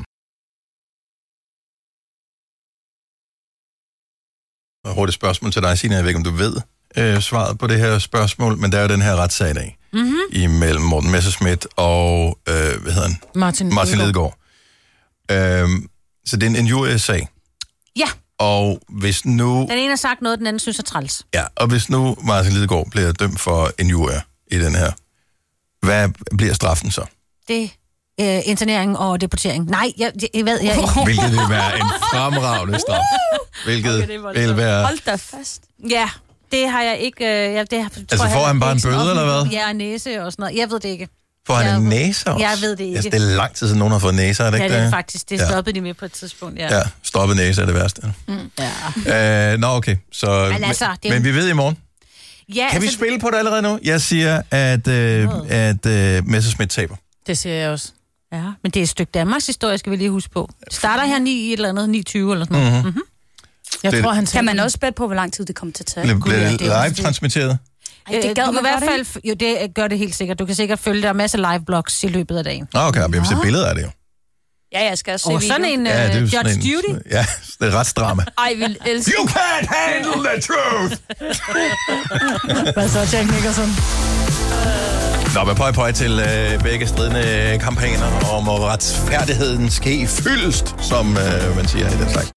Hurtigt spørgsmål til dig, Signe. Jeg ved ikke, om du ved svaret på det her spørgsmål, men der er jo den her retssag i dag. Imellem Morten Messerschmidt og, Martin Lidegaard. Så det er en injuriesag. Ja. Og hvis nu... Den ene har sagt noget, den anden synes er træls. Ja, og hvis nu Martin Lidegaard bliver dømt for injurier i den her, hvad bliver straffen så? Det internering og deportering. Nej, jeg ved... Hvilket vil være en fremragende straf. Hvilket vil være... Hold da fast. Ja, det har jeg ikke... Altså får han bare en bøde, eller hvad? Ja, næse og sådan noget. Jeg ved det ikke. Får han en næse også? Jeg ved det ikke. Altså, det er lang tid siden, nogen har fået næser, er det ikke det? Ja, det er faktisk. Det stoppede de med på et tidspunkt, ja. Ja, stoppet næse er det værste. Ja. Nå, okay. Så, men vi ved i morgen. Ja, kan vi spille på det allerede nu? Jeg siger, at Messerschmidt taber. Det siger jeg også. Ja, men det er et stykke Danmarks historie, skal vi lige huske på. Det starter her 9 i et eller andet, 9:20 eller sådan noget. Mm-hmm. Jeg tror, han kan man også spætte på, hvor lang tid det kommer til at tage? Bliver det live-transmitteret? Det gad man i hvert fald, jo, det gør det helt sikkert. Du kan sikkert følge der masser af live-blogs i løbet af dagen. Okay, jeg vil se billeder af det jo. Ja, jeg skal også se video. Sådan en Judge Judy? Ja, det er retsdrama. Ej, vil elske. You can't handle the truth! Hvad så, Jack Nicholson? Nå, men pøj til begge stridende kampagner om retfærdigheden ske fyldest, som man siger i den slags.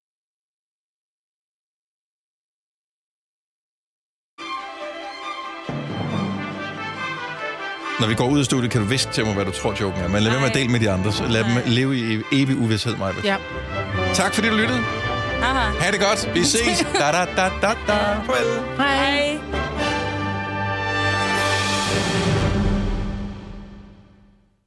Når vi går ud af studiet, kan du viske til mig, hvad du tror, joken er. Men lad være med at dele med de andre. Så lad dem leve i evig uvidshed, Maja. Ja. Tak fordi du lyttede. Ha' det godt. Vi ses. Da. Farvel. Hej.